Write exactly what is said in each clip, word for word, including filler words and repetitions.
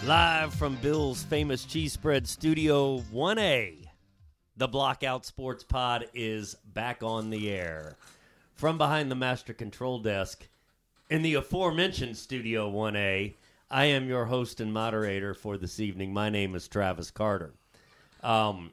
Live from Bill's Famous Cheese Spread Studio one A, the Blockout Sports Pod is back on the air. From behind the master control desk in the aforementioned Studio one A, I am your host and moderator for this evening. My name is Travis Carter. Um,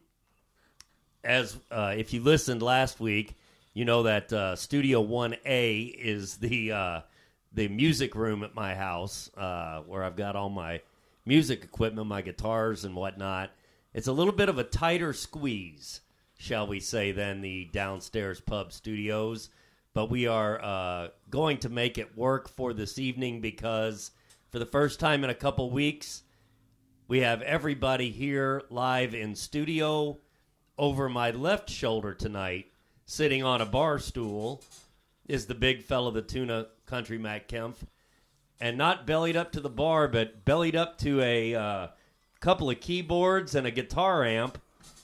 as uh, if you listened last week, you know that uh, Studio one A is the uh, the music room at my house uh, where I've got all my music equipment, my guitars and whatnot. It's a little bit of a tighter squeeze, shall we say, than the downstairs pub studios. But we are uh, going to make it work for this evening because for the first time in a couple weeks, we have everybody here live in studio. Over my left shoulder tonight, sitting on a bar stool, is the big fella, the Tuna Country Matt Kempf. And not bellied up to the bar, but bellied up to a uh, couple of keyboards and a guitar amp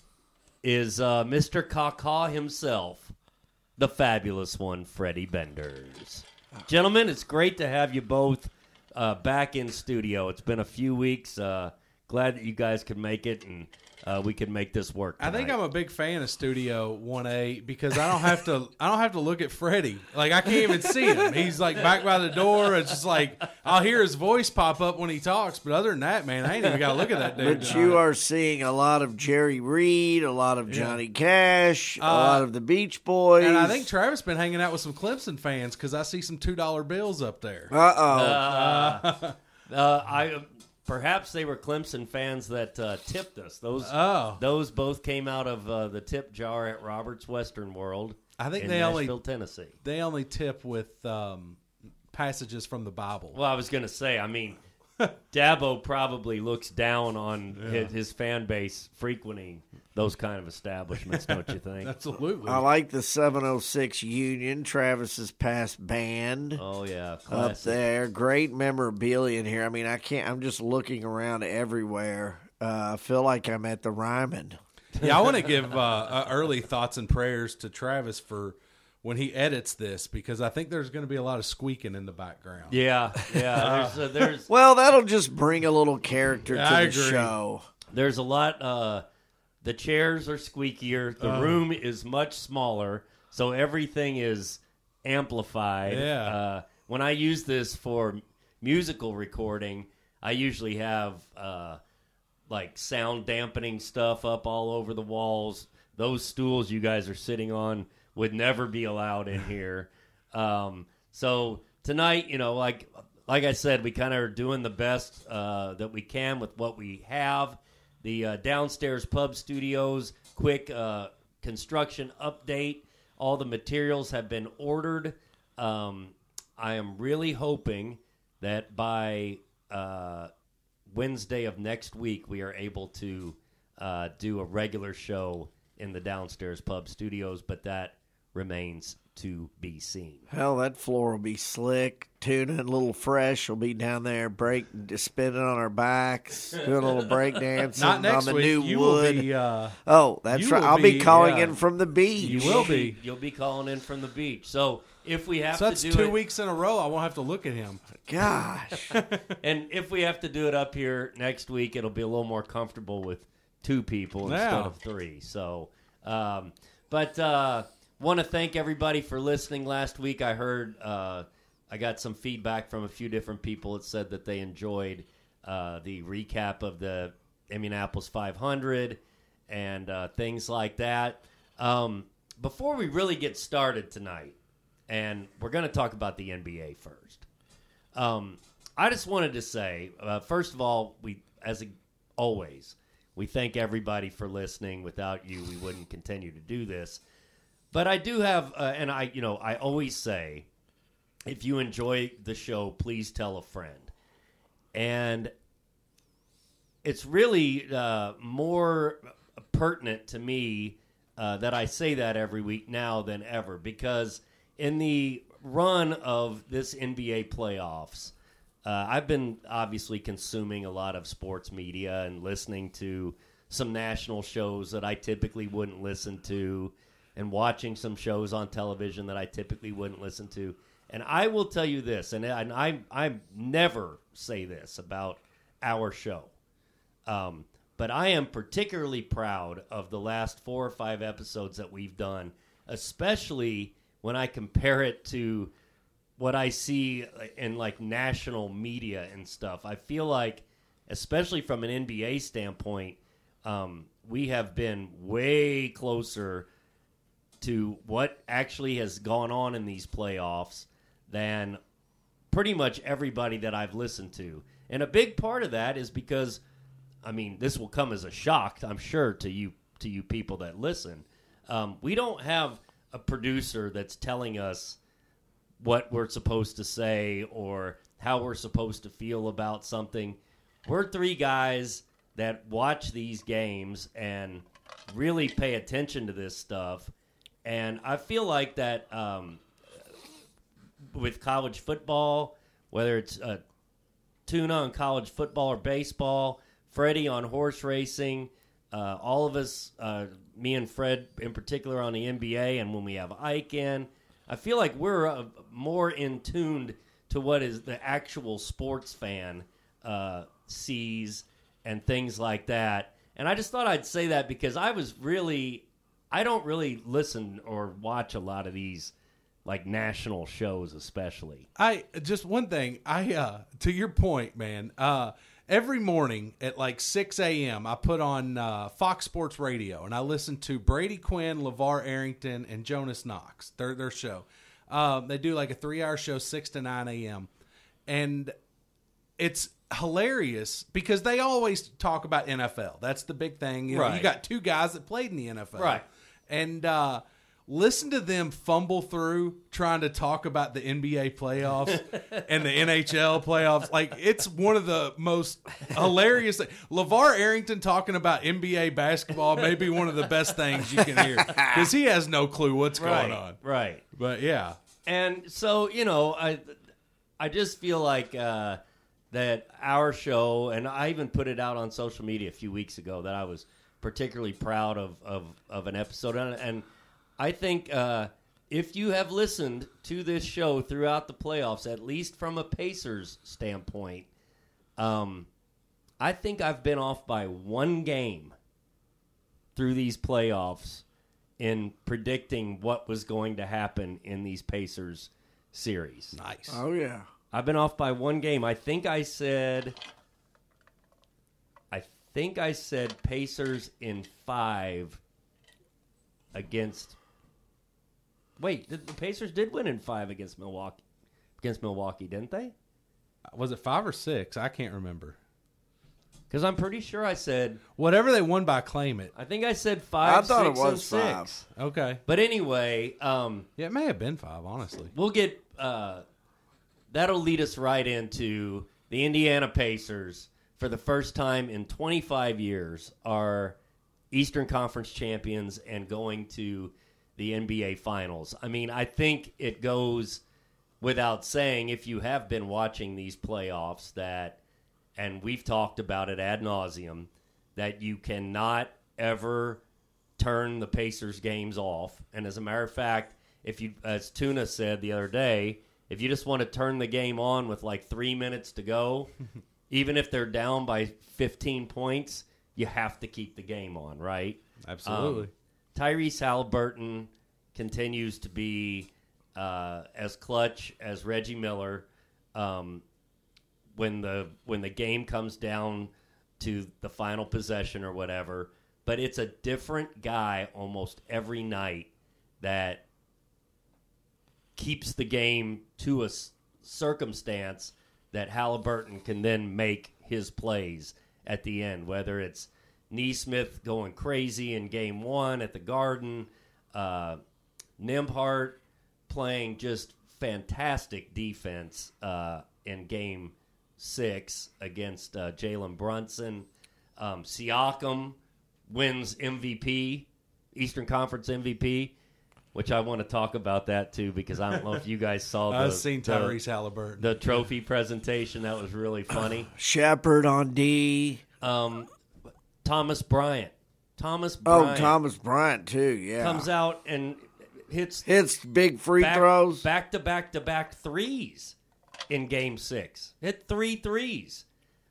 is uh, Mister Caw-Caw himself, the fabulous one, Freddie Benders. Gentlemen, it's great to have you both uh, back in studio. It's been a few weeks. Uh, glad that you guys could make it, and uh, we could make this work tonight. I think I'm a big fan of Studio one A because I don't have to. I don't have to look at Freddie. Like I can't even see him. He's like back by the door. It's just like I'll hear his voice pop up when he talks. But other than that, man, I ain't even got to look at that dude. But tonight. you are seeing a lot of Jerry Reed, a lot of Johnny yeah. Cash, a uh, lot of the Beach Boys, and I think Travis been hanging out with some Clemson fans because I see some two dollar bills up there. Uh-oh. Uh uh, I. Perhaps they were Clemson fans that uh, tipped us. Those oh. those both came out of uh, the tip jar at Robert's Western World. I think in they Nashville, only Tennessee. They only tip with um, passages from the Bible. Well, I was going to say, I mean, Dabo probably looks down on yeah. his, his fan base frequenting those kind of establishments, don't you think? Absolutely. I like the seven oh six Union, Travis's past band. Oh, yeah. Classic. Up there. Great memorabilia in here. I mean, I can't, I'm just looking around everywhere. Uh, I feel like I'm at the Ryman. Yeah, I want to give uh, uh, early thoughts and prayers to Travis for when he edits this, because I think there's going to be a lot of squeaking in the background. Yeah, yeah. There's, uh, there's well, that'll just bring a little character to I the agree. show. There's a lot. Uh, the chairs are squeakier. The Uh. room is much smaller, so everything is amplified. Yeah. Uh, when I use this for musical recording, I usually have uh, like sound dampening stuff up all over the walls. Those stools you guys are sitting on would never be allowed in here. Um, so tonight, you know, like like I said, we kind of are doing the best uh, that we can with what we have. The uh, downstairs pub studios, quick uh, construction update. All the materials have been ordered. Um, I am really hoping that by uh, Wednesday of next week, we are able to uh, do a regular show in the downstairs pub studios, but that remains to be seen. Hell, that floor will be slick. Tuna and Little Fresh will be down there break, spinning on our backs, doing a little break dancing Not next on the week. new you wood. Will be, uh, oh, that's you right. will I'll be, be, calling yeah. in from the beach. You will be. You'll be calling in from the beach. So if we have so that's to do two it, weeks in a row. I won't have to look at him. Gosh. and if we have to do it up here next week, it'll be a little more comfortable with two people instead Yeah. of three. So, um, but uh, want to thank everybody for listening. Last week, I heard uh, I got some feedback from a few different people that said that they enjoyed uh, the recap of the Indianapolis five hundred and uh, things like that. Um, before we really get started tonight, and we're going to talk about the N B A first. Um, I just wanted to say, uh, first of all, we, as a, always, we thank everybody for listening. Without you, we wouldn't continue to do this. But I do have, uh, and I, you know, I always say, if you enjoy the show, please tell a friend. And it's really uh, more pertinent to me uh, that I say that every week now than ever, because in the run of this N B A playoffs, uh, I've been obviously consuming a lot of sports media and listening to some national shows that I typically wouldn't listen to, and watching some shows on television that I typically wouldn't listen to. And I will tell you this, and I, I, I never say this about our show. Um, but I am particularly proud of the last four or five episodes that we've done, especially when I compare it to what I see in like national media and stuff. I feel like, especially from an N B A standpoint, um, we have been way closer to what actually has gone on in these playoffs than pretty much everybody that I've listened to. And a big part of that is because, I mean, this will come as a shock, I'm sure, to you to you people that listen. Um, we don't have a producer that's telling us what we're supposed to say or how we're supposed to feel about something. We're three guys that watch these games and really pay attention to this stuff. And I feel like that um, with college football, whether it's uh, Tuna on college football or baseball, Freddie on horse racing, uh, all of us, uh, me and Fred in particular on the N B A, and when we have Ike in, I feel like we're uh, more in tuned to what is the actual sports fan uh, sees and things like that. And I just thought I'd say that because I was really, I don't really listen or watch a lot of these like national shows, especially. I just one thing. I uh, to your point, man. Uh, every morning at like six a.m., I put on uh, Fox Sports Radio and I listen to Brady Quinn, LeVar Arrington, and Jonas Knox. Their their show. Uh, they do like a three-hour show, six to nine a.m. and it's hilarious because they always talk about N F L. That's the big thing. You know, Right. you got two guys that played in the N F L, Right. And uh, listen to them fumble through trying to talk about the N B A playoffs and the N H L playoffs. Like, it's one of the most hilarious things. LeVar Arrington talking about N B A basketball may be one of the best things you can hear because he has no clue what's Right, going on. right. But, yeah. And so, you know, I I just feel like uh, that our show, and I even put it out on social media a few weeks ago, that I was particularly proud of, of, of an episode. And, and I think uh, if you have listened to this show throughout the playoffs, at least from a Pacers standpoint, um, I think I've been off by one game through these playoffs in predicting what was going to happen in these Pacers series. Nice. Oh, yeah. I've been off by one game. I think I said I think I said Pacers in five against Wait, the, the Pacers did win in five against Milwaukee. Against Milwaukee, didn't they? Was it five or six? I can't remember. Because I'm pretty sure I said Whatever they won by, claim it. I think I said five, I thought six, it was and six. five. Okay. But anyway, um, Yeah, it may have been five, honestly. we'll get uh, that'll lead us right into the Indiana Pacers for the first time in twenty-five years are Eastern Conference champions and going to the N B A Finals. I mean, I think it goes without saying, if you have been watching these playoffs, that, and we've talked about it ad nauseum, that you cannot ever turn the Pacers games off. And as a matter of fact, if you, as Tuna said the other day, if you just want to turn the game on with like three minutes to go, even if they're down by fifteen points, you have to keep the game on, right? Absolutely. Um, Tyrese Halliburton continues to be uh, as clutch as Reggie Miller. Um, when the when the game comes down to the final possession or whatever, but it's a different guy almost every night that keeps the game to a s- circumstance that Halliburton can then make his plays at the end, whether it's Neesmith going crazy in game one at the Garden, uh, Nembhard playing just fantastic defense uh, in game six against uh, Jalen Brunson. Um, Siakam wins M V P, Eastern Conference M V P, which I want to talk about that too because I don't know if you guys saw the, I've seen the, Tyrese Halliburton. the trophy presentation. That was really funny. Shepard on D. Um, Thomas Bryant. Thomas Oh, Bryant Thomas Bryant, too, yeah. comes out and hits Hits big free back, throws. back to back to back threes in game six. Hit three threes.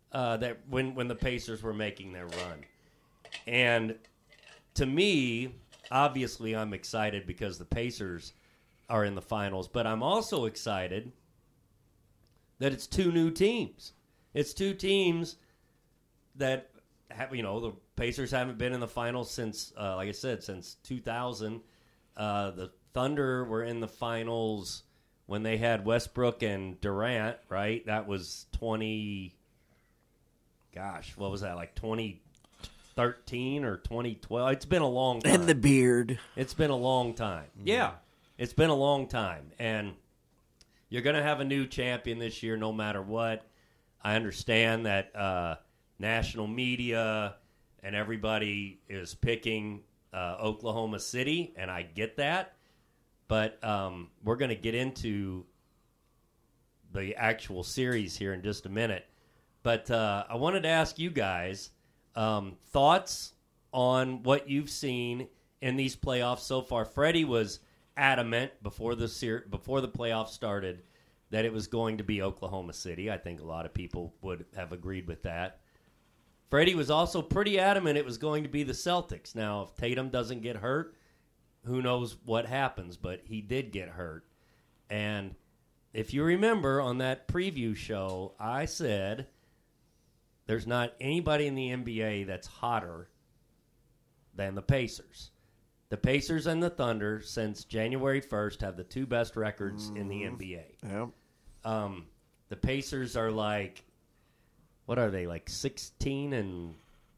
uh, that when when the Pacers were making their run, and to me, obviously, I'm excited because the Pacers are in the finals, but I'm also excited that it's two new teams. It's two teams that have, you know, the Pacers haven't been in the finals since, uh, like I said, since two thousand. Uh, the Thunder were in the finals when they had Westbrook and Durant, right? That was twenty, gosh, what was that, like twenty thirteen or twenty twelve? It's been a long time. And the beard. It's been a long time. Mm-hmm. Yeah, it's been a long time. And you're going to have a new champion this year no matter what. I understand that uh, national media and everybody is picking uh, Oklahoma City, and I get that. But um, we're going to get into the actual series here in just a minute. But uh, I wanted to ask you guys um, thoughts on what you've seen in these playoffs so far. Freddie was adamant before the ser- before the playoffs started that it was going to be Oklahoma City. I think a lot of people would have agreed with that. Freddie was also pretty adamant it was going to be the Celtics. Now, if Tatum doesn't get hurt, who knows what happens, but he did get hurt. And if you remember on that preview show, I said there's not anybody in the N B A that's hotter than the Pacers. The Pacers and the Thunder, since January first, have the two best records mm-hmm. in the N B A. Yep. Um, the Pacers are like, what are they, like sixteen and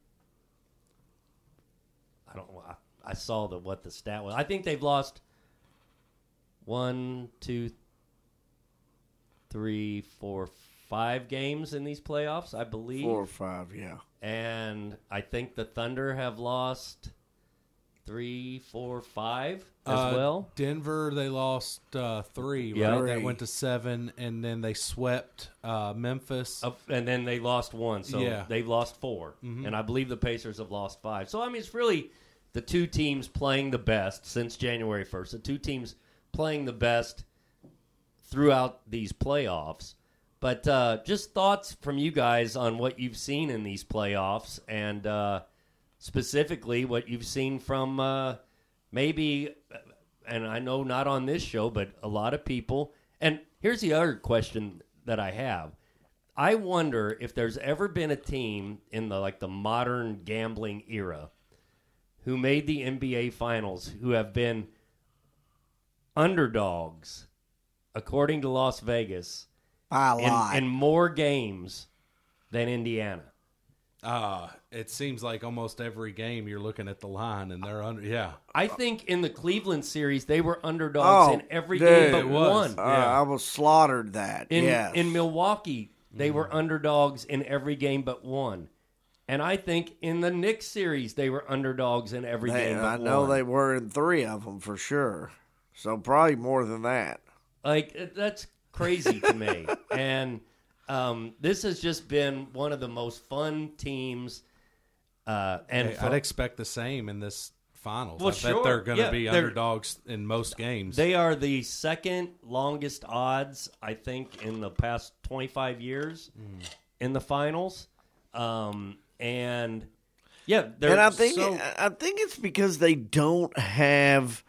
I don't know. I, I saw the what the stat was. I think they've lost one, two, three, four, five games in these playoffs, I believe. Four or five, yeah. And I think the Thunder have lost three, four, five as uh, well. Denver, they lost uh, three, Yeah. right? Three. That went to seven, and then they swept uh, Memphis. Uh, and then they lost one, so Yeah. they've lost four. Mhm. And I believe the Pacers have lost five. So, I mean, it's really the two teams playing the best since January first. The two teams playing the best throughout these playoffs. But uh, just thoughts from you guys on what you've seen in these playoffs and uh, specifically what you've seen from uh, maybe, and I know not on this show, but a lot of people. And here's the other question that I have. I wonder if there's ever been a team in the like the modern gambling era who made the N B A Finals who have been underdogs, according to Las Vegas, By a lot. in, in more games than Indiana. Uh, it seems like almost every game you're looking at the line, and they're under. Yeah, I think in the Cleveland series, they were underdogs Oh, in every dude, game but it was. one. Uh, Yeah. I was slaughtered that. In, yes. in Milwaukee, they were underdogs in every game but one. And I think in the Knicks series, they were underdogs in every They- game but I know one. they were in three of them for sure. So probably more than that. Like, it- that's crazy to me. And um, this has just been one of the most fun teams. Uh, and Hey, for- I'd expect the same in this finals. Well, I sure. bet they're going to Yeah, be they're- underdogs in most games. they are the second longest odds, I think, in the past twenty-five years in the finals. Um, and, yeah, they're And I think so... I think it's because they don't have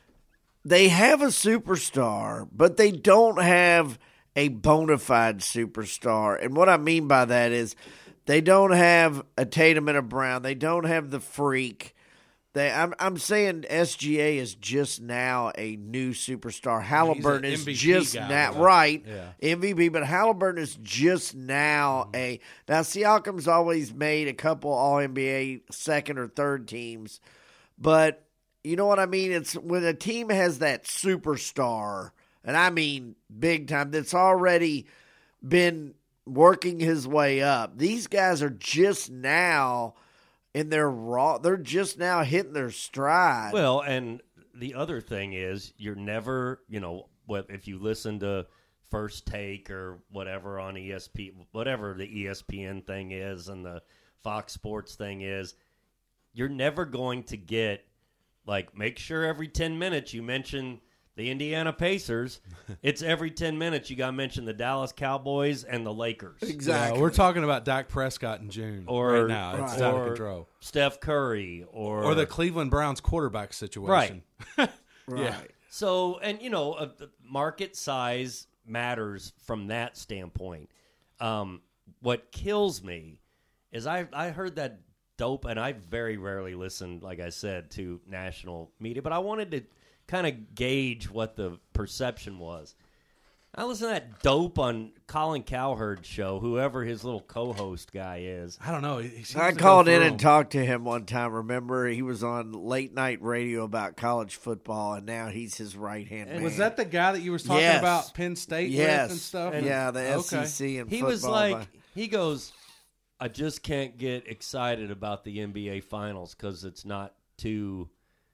they have a superstar, but they don't have a bona fide superstar. And what I mean by that is they don't have a Tatum and a Brown. They don't have the freak. They, I'm I'm saying S G A is just now a new superstar. Halliburton He's is an M V P just guy, now though. right Yeah. M V P, but Halliburton is just now a now. Siakam's always made a couple All N B A second or third teams, but you know what I mean. It's when a team has that superstar, and I mean big time. That's already been working his way up. These guys are just now. And they're raw. They're just now hitting their stride. Well, and the other thing is, you're never, you know, what if you listen to First Take or whatever on E S P, whatever the E S P N thing is and the Fox Sports thing is, you're never going to get like make sure every ten minutes you mention The Indiana Pacers, it's every ten minutes you got to mention the Dallas Cowboys and the Lakers. Exactly. Yeah, we're talking about Dak Prescott in June. Or- right now, it's Right. out or of control. Steph Curry or Or the Cleveland Browns quarterback situation. Right. Right. Yeah. So, and you know, uh, the market size matters from that standpoint. Um, what kills me is I I heard that dope, and I very rarely listen, like I said, to national media, but I wanted to kind of gauge what the perception was. I listened to that dope on Colin Cowherd's show, whoever his little co-host guy is. I don't know. He seems I to go called in through and them. talked to him one time. Remember, he was on late night radio about college football, and now he's his right hand man. Was that the guy that you was talking Yes. about Penn State yes. with and stuff? Yeah, the S E Okay. C and He football. was like, he goes, I just can't get excited about the N B A Finals because it's not too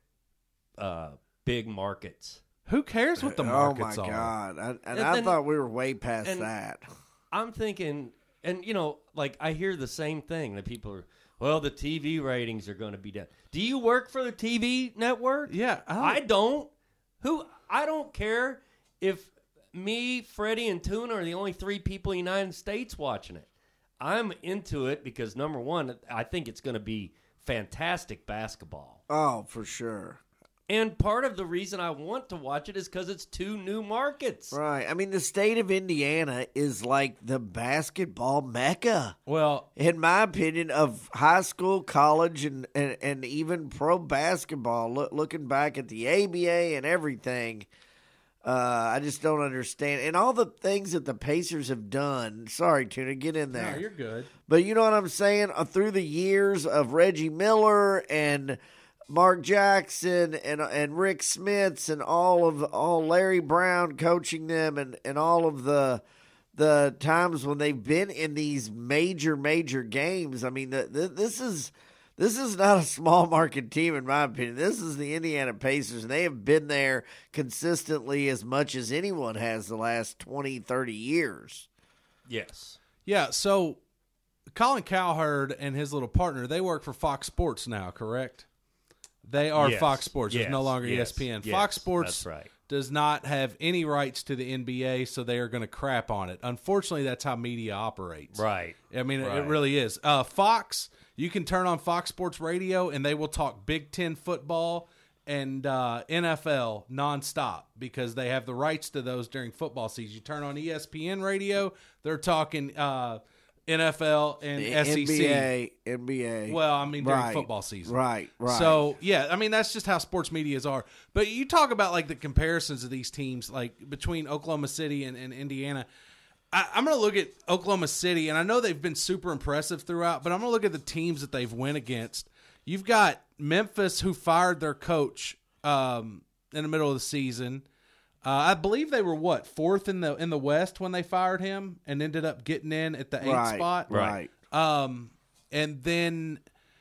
uh, big markets. Who cares what the oh markets my are? god! I, and And I then- thought we were way past and- that. I'm thinking, and you know, like I hear the same thing that people are, well, the T V ratings are going to be down. Do you work for the T V network? Yeah, I don't, I don't. Who? I don't care if me, Freddie, and Tuna are the only three people in the United States watching it. I'm into it because, number one, I think it's going to be fantastic basketball. Oh, for sure. And part of the reason I want to watch it is because it's two new markets. Right. I mean, the state of Indiana is like the basketball mecca, well, in my opinion, of high school, college, and, and, and even pro basketball. Look, looking back at the A B A and everything, uh, I just don't understand. And all the things that the Pacers have done. Sorry, Tuna, get in there. no, you're good. But you know what I'm saying? Uh, through the years of Reggie Miller and Mark Jackson and and Rick Smits and all of all Larry Brown coaching them and, and all of the the times when they've been in these major major games. I mean, the, the, this is this is not a small market team in my opinion. This is the Indiana Pacers, and they have been there consistently as much as anyone has the last twenty, thirty years. Yes. Yeah, so Colin Cowherd and his little partner, they work for Fox Sports now, correct? They are Yes. Fox Sports. It's Yes. no longer Yes. E S P N. Yes. Fox Sports That's right. does not have any rights to the N B A, so they are going to crap on it. Unfortunately, that's how media operates. Right. I mean, it- Right. it really is. Uh, Fox, you can turn on Fox Sports Radio, and they will talk Big Ten football and uh, N F L nonstop because they have the rights to those during football season. You turn on E S P N Radio, they're talking uh, N F L and S E C. N B A, N B A. Well, I mean, during Right. football season. Right, right. So, yeah, I mean, that's just how sports medias are. But you talk about, like, the comparisons of these teams, like, between Oklahoma City and, and Indiana. I, I'm going to look at Oklahoma City, and I know they've been super impressive throughout, but I'm going to look at the teams that they've went against. You've got Memphis, who fired their coach um, in the middle of the season. Uh, I believe they were, what, fourth in the in the West when they fired him and ended up getting in at the eighth right, spot. right. Um, and then,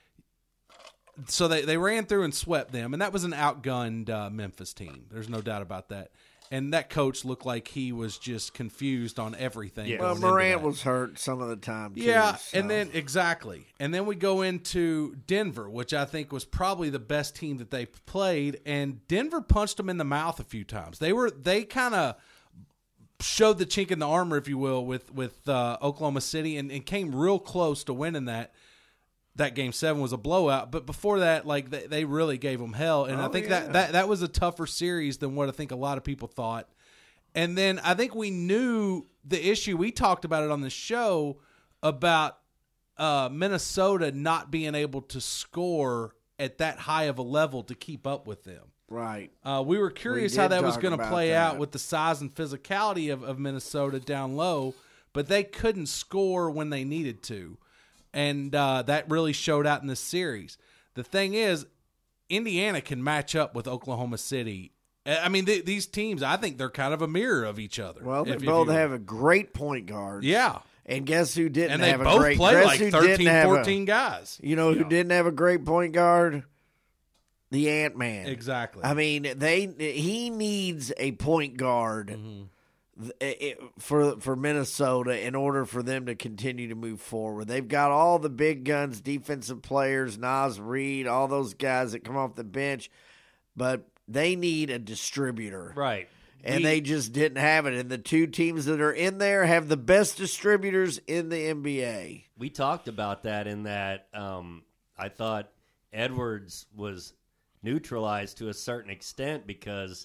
so they, they ran through and swept them, and that was an outgunned uh, Memphis team. There's no doubt about that. And that coach looked like he was just confused on everything. Yeah. going Well, into Morant that. was hurt some of the time, too. Yeah, so. and then exactly, and then we go into Denver, which I think was probably the best team that they played, and Denver punched them in the mouth a few times. They were they kind of showed the chink in the armor, if you will, with with uh, Oklahoma City, and, and came real close to winning that. That game seven was a blowout, but before that, like they, they really gave them hell, and I Oh, think yeah. that, that that was a tougher series than what I think a lot of people thought. And then I think we knew the issue. We talked about it on the show about uh, Minnesota not being able to score at that high of a level to keep up with them. Right. Uh, we were curious We how did that was talk going to about play that. out with the size and physicality of, of Minnesota down low, but they couldn't score when they needed to. And uh, that really showed out in this series. The thing is, Indiana can match up with Oklahoma City. I mean, th- these teams, I think they're kind of a mirror of each other. Well, they if- if both you- have a great point guard. Yeah. And guess who didn't And they have a both great play guess like who didn't thirteen, have a- fourteen guys. You know who Yeah. didn't have a great point guard? The Ant-Man. Exactly. I mean, they he needs a point guard Mm-hmm. th- it- for for Minnesota in order for them to continue to move forward. They've got all the big guns, defensive players, Naz Reid, all those guys that come off the bench, but they need a distributor. Right. And We- they just didn't have it. And the two teams that are in there have the best distributors in the N B A. We talked about that in that um, I thought Edwards was neutralized to a certain extent because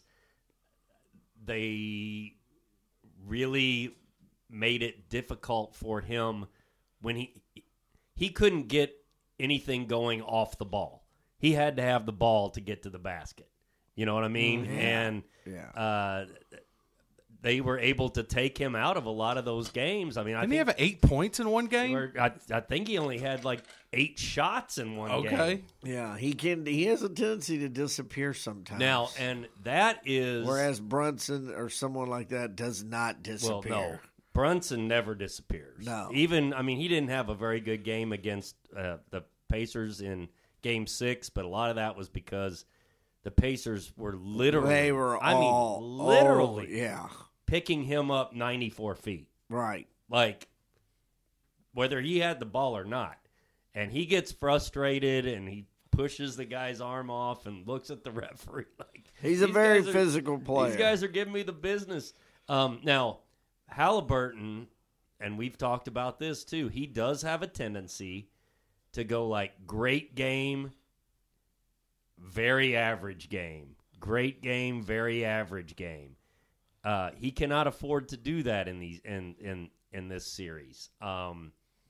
they really made it difficult for him when he he couldn't get anything going off the ball. He had to have the ball to get to the basket. You know what I mean? Yeah. And Yeah. uh, they were able to take him out of a lot of those games. I mean, I Didn't think he have eight points in one game? or I, I think he only had like eight shots in one game. Okay. Yeah, he can. He has a tendency to disappear sometimes. Now, and that is whereas Brunson or someone like that does not well, disappear. no, Brunson never disappears. No. Even I mean, he didn't have a very good game against uh, the Pacers in Game Six, but a lot of that was because the Pacers were literally They were I all mean, literally all- yeah, picking him up ninety-four feet. right. Like, whether he had the ball or not. And he gets frustrated and he pushes the guy's arm off and looks at the referee like He's a "These very guys are- physical player. These guys are giving me the business. Um, now, Halliburton, and we've talked about this too, he does have a tendency to go like great game, very average game. Great game, very average game. Uh, he cannot afford to do that in these in in in this series. Um,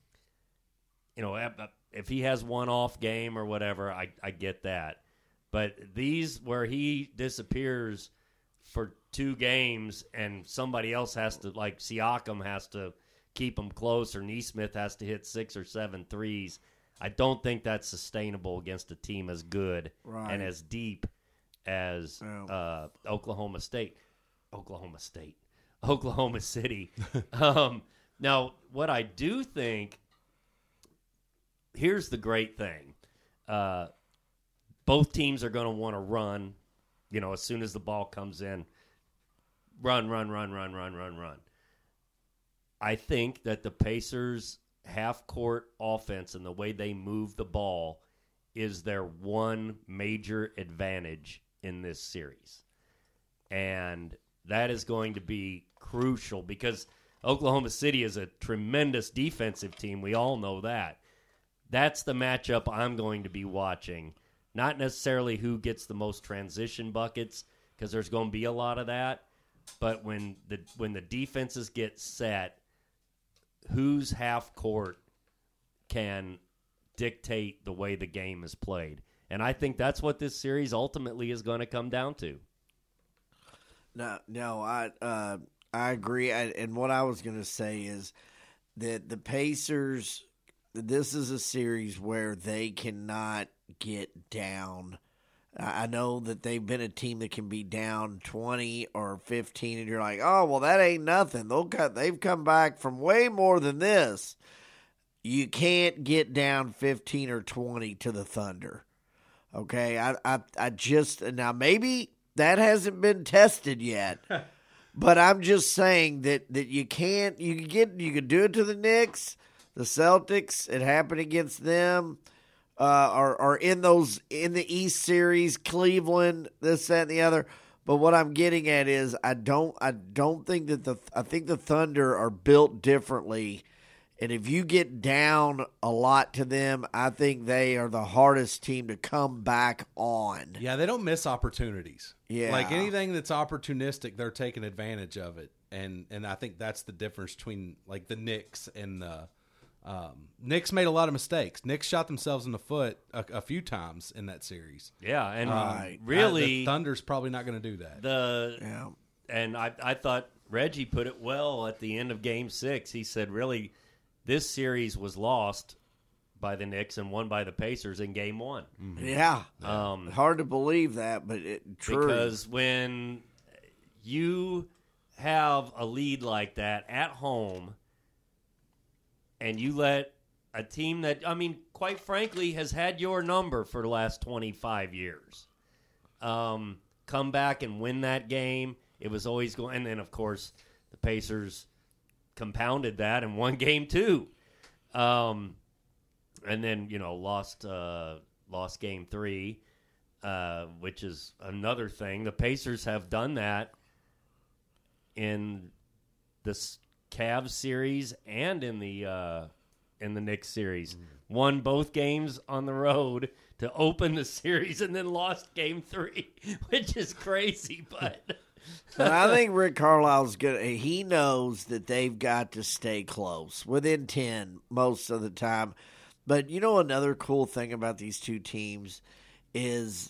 you know, if he has one off game or whatever, I I get that. But these where he disappears for two games and somebody else has to, like Siakam has to keep him close or Nesmith has to hit six or seven threes. I don't think that's sustainable against a team as good Right. and as deep as Yeah. uh, Oklahoma State. Oklahoma State. Oklahoma City. um, now, what I do think, here's the great thing. Uh, both teams are going to want to run, you know, as soon as the ball comes in. Run, run, run, run, run, run, run. I think that the Pacers' half-court offense and the way they move the ball is their one major advantage in this series. And that is going to be crucial because Oklahoma City is a tremendous defensive team. We all know that. That's the matchup I'm going to be watching. Not necessarily who gets the most transition buckets, because there's going to be a lot of that. But when the when the defenses get set, whose half court can dictate the way the game is played. And I think that's what this series ultimately is going to come down to. No, no, I uh, I agree. I, and what I was going to say is that the Pacers, this is a series where they cannot get down. I I know that they've been a team that can be down twenty or fifteen, and you're like, oh, well, that ain't nothing. They'll cut. They've come back from way more than this. You can't get down fifteen or twenty to the Thunder. Okay, I, I, I just now maybe that hasn't been tested yet, but I'm just saying that, that you can't. You can get you can do it to the Knicks, the Celtics. It happened against them. Uh, or, or in those in the East series, Cleveland, this, that, and the other. But what I'm getting at is I don't I don't think that the I think the Thunder are built differently, and if you get down a lot to them, I think they are the hardest team to come back on. Yeah, they don't miss opportunities. Yeah. Like anything that's opportunistic, they're taking advantage of it. And and I think that's the difference between like the Knicks and the um, Knicks made a lot of mistakes. Knicks shot themselves in the foot a, a few times in that series. Yeah, and Right. really, Uh, the Thunder's probably not going to do that. the Yeah. and I, I thought Reggie put it well at the end of Game Six. He said, "Really, this series was lost by the Knicks and won by the Pacers in Game One." Yeah. Um, Hard to believe that, but it true. Because when you have a lead like that at home, and you let a team that, I mean, quite frankly, has had your number for the last twenty-five years, um, come back and win that game, it was always going. And then, of course, the Pacers compounded that and won game two. Um, and then, you know, lost uh, lost game three. uh, which is another thing. The Pacers have done that in this Cavs series and in the uh, in the Knicks series. Mm. Won both games on the road to open the series and then lost game three, which is crazy. But and I think Rick Carlisle's good. He knows that they've got to stay close, within ten most of the time. But you know another cool thing about these two teams is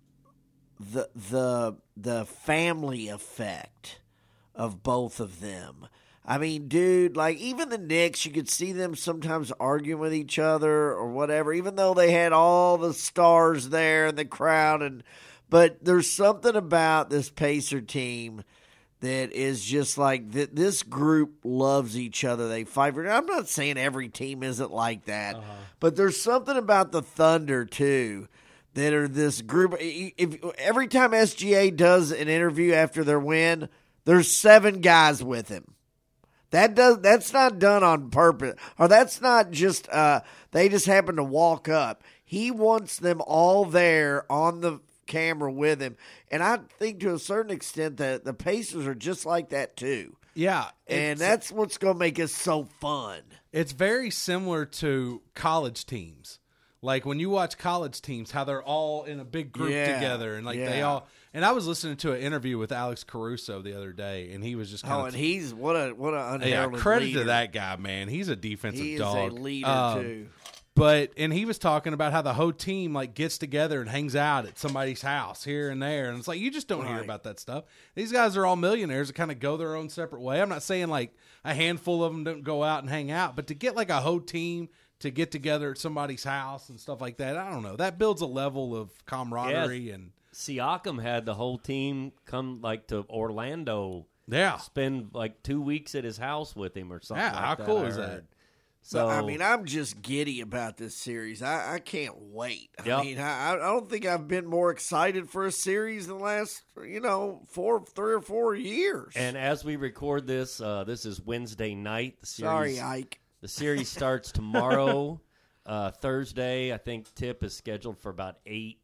the the the family effect of both of them. I mean, dude, like, even the Knicks, you could see them sometimes arguing with each other or whatever, even though they had all the stars there in the crowd. And but there's something about this Pacer team that is just like, th- this group loves each other. They fight for it. I'm not saying every team isn't like that, uh-huh. but there's something about the Thunder, too, that are this group. If, every time S G A does an interview after their win, there's seven guys with him. That does that's not done on purpose, or that's not just uh, they just happen to walk up. He wants them all there on the camera with him, and I think to a certain extent that the Pacers are just like that too. Yeah, and that's what's going to make it so fun. It's very similar to college teams. Like when you watch college teams, how they're all in a big group yeah, together, and like yeah. they all. And I was listening to an interview with Alex Caruso the other day, and he was just kind oh, of and he's what a what a unheralded yeah. Credit leader. to that guy, man. He's a defensive he dog. He is a leader um, too. But and he was talking about how the whole team like gets together and hangs out at somebody's house here and there, and it's like you just don't right. hear about that stuff. These guys are all millionaires that kind of go their own separate way. I'm not saying like a handful of them don't go out and hang out, but to get like a whole team to get together at somebody's house and stuff like that, I don't know. That builds a level of camaraderie yes. and. Siakam had the whole team come like to Orlando, yeah, spend like two weeks at his house with him or something. Yeah, like how that, cool I is heard. that? So I mean, I'm just giddy about this series. I, I can't wait. I yep. mean, I, I don't think I've been more excited for a series in the last, you know, four, three or four years. And as we record this, uh, this is Wednesday night. The series, Sorry, Ike. The series starts tomorrow, uh, Thursday. I think tip is scheduled for about eight.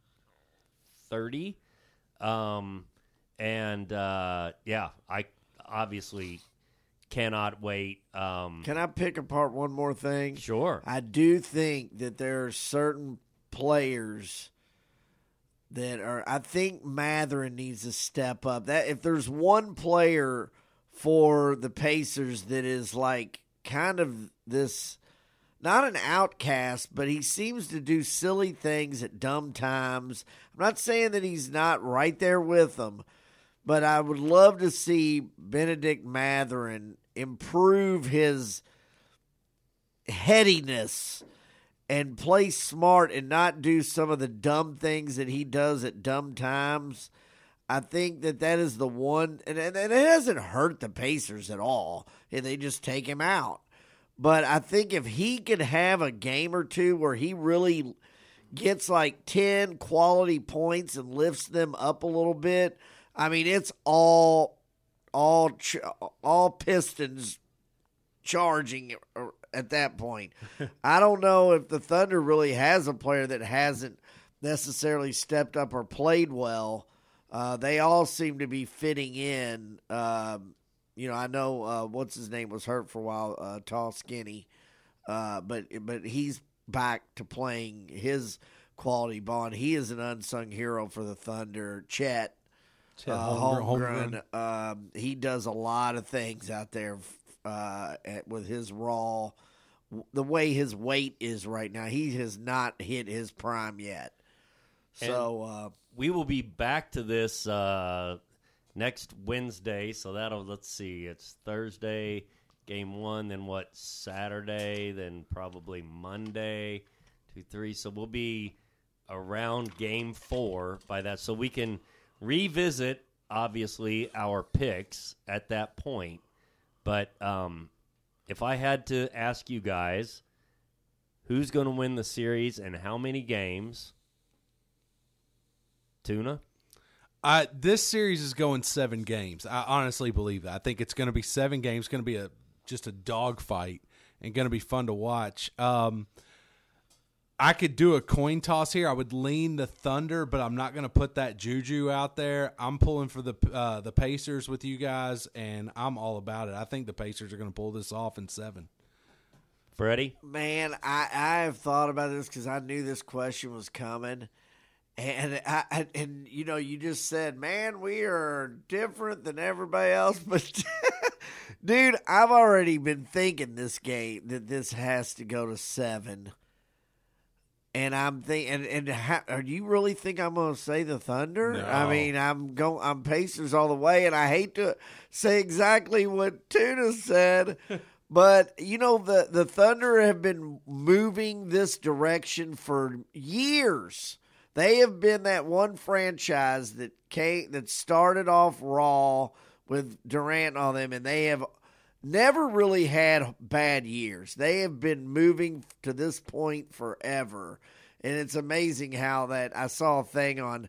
thirty um and uh yeah I obviously cannot wait. um Can I pick apart one more thing? Sure. I do think that there are certain players that are I think Mathurin needs to step up. That if there's one player for the Pacers that is like kind of this not an outcast, but he seems to do silly things at dumb times. I'm not saying that he's not right there with them, but I would love to see Benedict Mathurin improve his headiness and play smart and not do some of the dumb things that he does at dumb times. I think that that is the one, and, and it hasn't hurt the Pacers at all. They just take him out. But I think if he could have a game or two where he really gets like ten quality points and lifts them up a little bit, I mean, it's all all ch- all Pistons charging at that point. I don't know if the Thunder really has a player that hasn't necessarily stepped up or played well. Uh, they all seem to be fitting in. Um, You know, I know uh, what's his name was hurt for a while, uh, tall, skinny, uh, but but he's back to playing his quality ball. And he is an unsung hero for the Thunder. Chet, Chet uh, Holmgren, Holmgren, um, he does a lot of things out there uh, at, with his raw. The way his weight is right now, he has not hit his prime yet. So uh, we will be back to this. Uh Next Wednesday, so that'll, let's see, it's Thursday, game one, then what, Saturday, then probably Monday, two, three. So we'll be around game four by that. So we can revisit, obviously, our picks at that point. But um, if I had to ask you guys who's going to win the series and how many games, Tuna? Uh, this series is going seven games. I honestly believe that. I think it's going to be seven games. It's going to be a just a dogfight and going to be fun to watch. Um, I could do a coin toss here. I would lean the Thunder, but I'm not going to put that juju out there. I'm pulling for the uh, the Pacers with you guys, and I'm all about it. I think the Pacers are going to pull this off in seven. Freddie? Man, I, I have thought about this because I knew this question was coming. And, I, I, and you know, you just said, man, we are different than everybody else. But, dude, I've already been thinking this game that this has to go to seven. And I'm thinking, and, and how, do you really think I'm going to say the Thunder? No. I mean, I'm going, I'm Pacers all the way, and I hate to say exactly what Tuna said, but you know, the the Thunder have been moving this direction for years. They have been that one franchise that came, that started off raw with Durant and all them, and they have never really had bad years. They have been moving to this point forever. And it's amazing how that I saw a thing on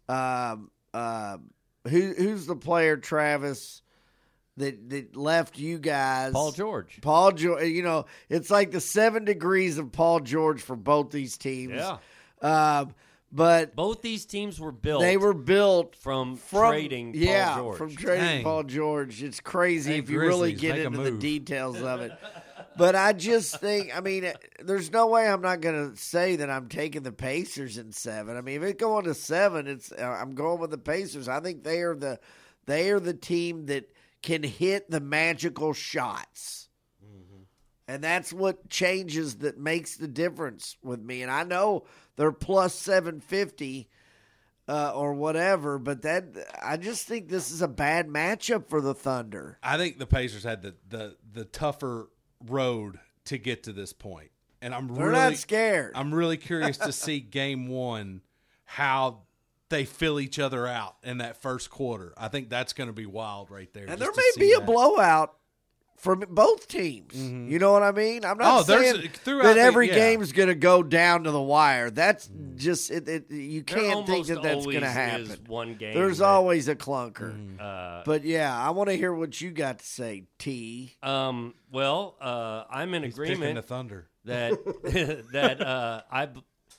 um, uh, who who's the player, Travis, that that left you guys? Paul George. Paul George. You know, it's like the seven degrees of Paul George for both these teams. Yeah. Um, but Both these teams were built they were built from, from trading Paul yeah, George. from trading Dang. Paul George. It's crazy Hey, if you really Grizzlies, get make a into the move. details of it. But I just think, I mean, there's no way I'm not going to say that I'm taking the Pacers in seven. I mean, if it's going to seven, it's uh, I'm going with the Pacers. I think they are the they are the team that can hit the magical shots. Mm-hmm. And that's what changes, that makes the difference with me. And I know they're plus seven fifty uh, or whatever, but that I just think this is a bad matchup for the Thunder. I think the Pacers had the the, the tougher road to get to this point, and I'm They're really not scared. I'm really curious to see game one how they fill each other out in that first quarter. I think that's going to be wild right there. and just there to may see be a that. blowout for both teams. You know what I mean? I'm not Oh, there's saying throughout that the- every yeah. game's going to go down to the wire. That's just it, it, you There can't think almost that that's going to always happen. is one game. There's that, always a clunker. Uh, But yeah, I want to hear what you got to say, T. um, well, uh, I'm in He's picking agreement the Thunder. that that uh, I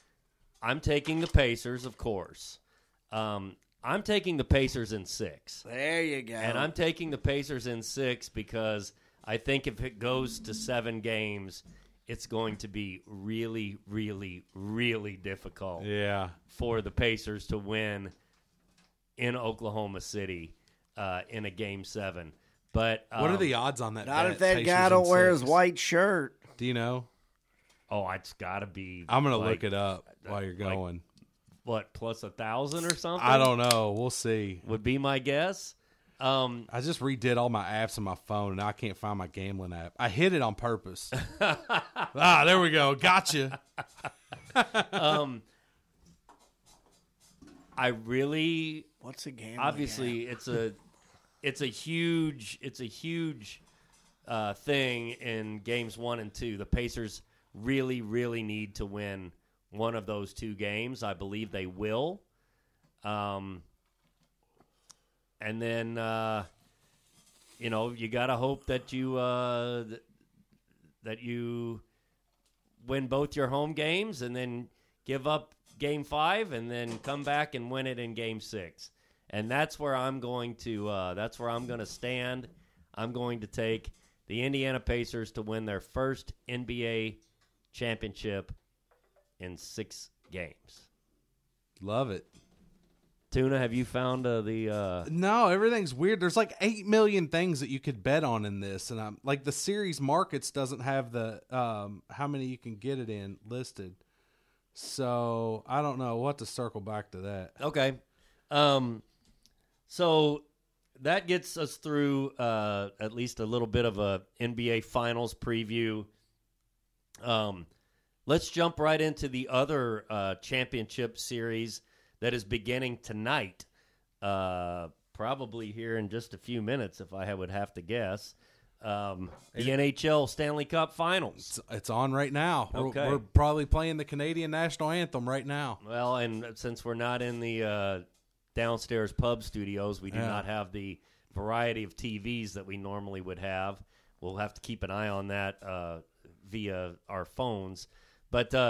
I'm taking the Pacers, of course. Um, I'm taking the Pacers in six, There you go. and I'm taking the Pacers in six because I think if it goes to seven games, it's going to be really, really, really difficult Yeah, for the Pacers to win in Oklahoma City uh, in a game seven. But um, what are the odds on that? Not bet, if that Pacers guy in don't wear his six? white shirt. Do you know? Oh, it's got to be. I'm gonna like, look it up while you're like- going. What, plus a thousand or something? I don't know. We'll see. Would be my guess. Um, I just redid all my apps on my phone, and now I can't find my gambling app. I hid it on purpose. ah, there we go. Gotcha. um, I really, What's a game? obviously, it's a, it's a huge, it's a huge uh, thing in games one and two. The Pacers really, really need to win one of those two games. I believe they will. Um, and then, uh, you know, you got to hope that you uh, th- that you win both your home games and then give up game five and then come back and win it in game six. And that's where I'm going to uh, that's where I'm going to stand. I'm going to take the Indiana Pacers to win their first N B A championship in six games. Love it. Tuna, have you found uh, the uh, No, everything's weird. There's like eight million things that you could bet on in this, and I'm like the series markets doesn't have the um, how many you can get it in listed. So I don't know. We'll have to circle back to that. Okay. Um, so that gets us through uh, at least a little bit of a N B A Finals preview. Um, let's jump right into the other uh, championship series that is beginning tonight, uh, probably here in just a few minutes, if I would have to guess. Um, the N H L Stanley Cup Finals. It's, it's on right now. We're, Okay. we're probably playing the Canadian national anthem right now. Well, and since we're not in the uh, downstairs pub studios, we do Yeah. not have the variety of T Vs that we normally would have. We'll have to keep an eye on that uh, via our phones. But uh,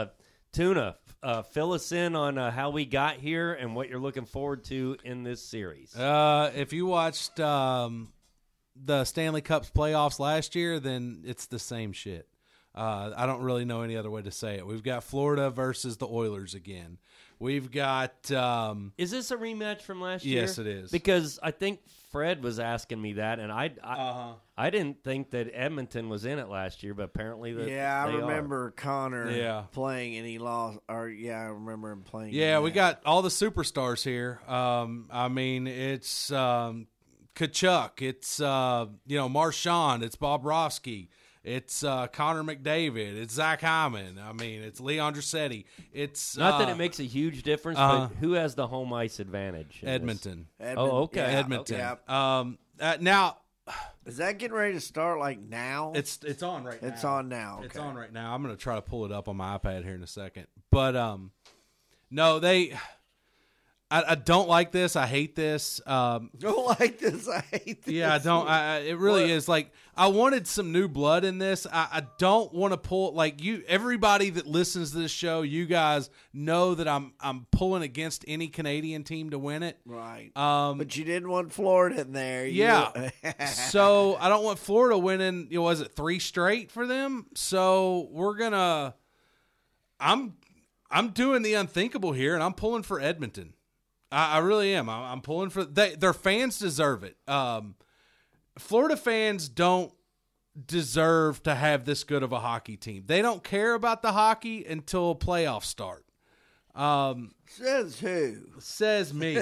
Tuna, uh, fill us in on uh, how we got here and what you're looking forward to in this series. Uh, if you watched um, the Stanley Cup's playoffs last year, then it's the same shit. Uh, I don't really know any other way to say it. We've got Florida versus the Oilers again. We've got um, Is this a rematch from last year? Yes, it is. Because I think Fred was asking me that, and I I, Uh-huh. I didn't think that Edmonton was in it last year, but apparently that Yeah, I they remember Connor Yeah. playing, and he lost. Or yeah, I remember him playing. Yeah, in we that. got all the superstars here. Um, I mean, it's um, Kachuk, it's uh, you know Marchand, it's Bobrovsky, it's uh, Connor McDavid, it's Zach Hyman. I mean, it's Leon Draisaitl. It's Not uh, that it makes a huge difference, uh, but who has the home ice advantage? in this? Edmonton. Edmon- Oh, okay. yeah, Edmonton. yeah. Um, uh, now Is that getting ready to start? Like now? it's it's on right now. It's on now. It's okay. on right now. I'm going to try to pull it up on my iPad here in a second. But um, no, they. I, I don't like this. I hate this. Um, Don't like this. I hate this. yeah, I don't. I, I- it really What? is like I wanted some new blood in this. I, I don't want to pull like you. Everybody that listens to this show, you guys know that I'm I'm pulling against any Canadian team to win it. Right. Um, but you didn't want Florida in there. You- Yeah. So I don't want Florida winning. You know, was it three straight for them? So we're gonna. I'm I'm doing the unthinkable here, and I'm pulling for Edmonton. I, I really am. I'm, I'm pulling for they, their fans deserve it. Um, Florida fans don't deserve to have this good of a hockey team. They don't care about the hockey until playoffs start. Um, Says who? says me,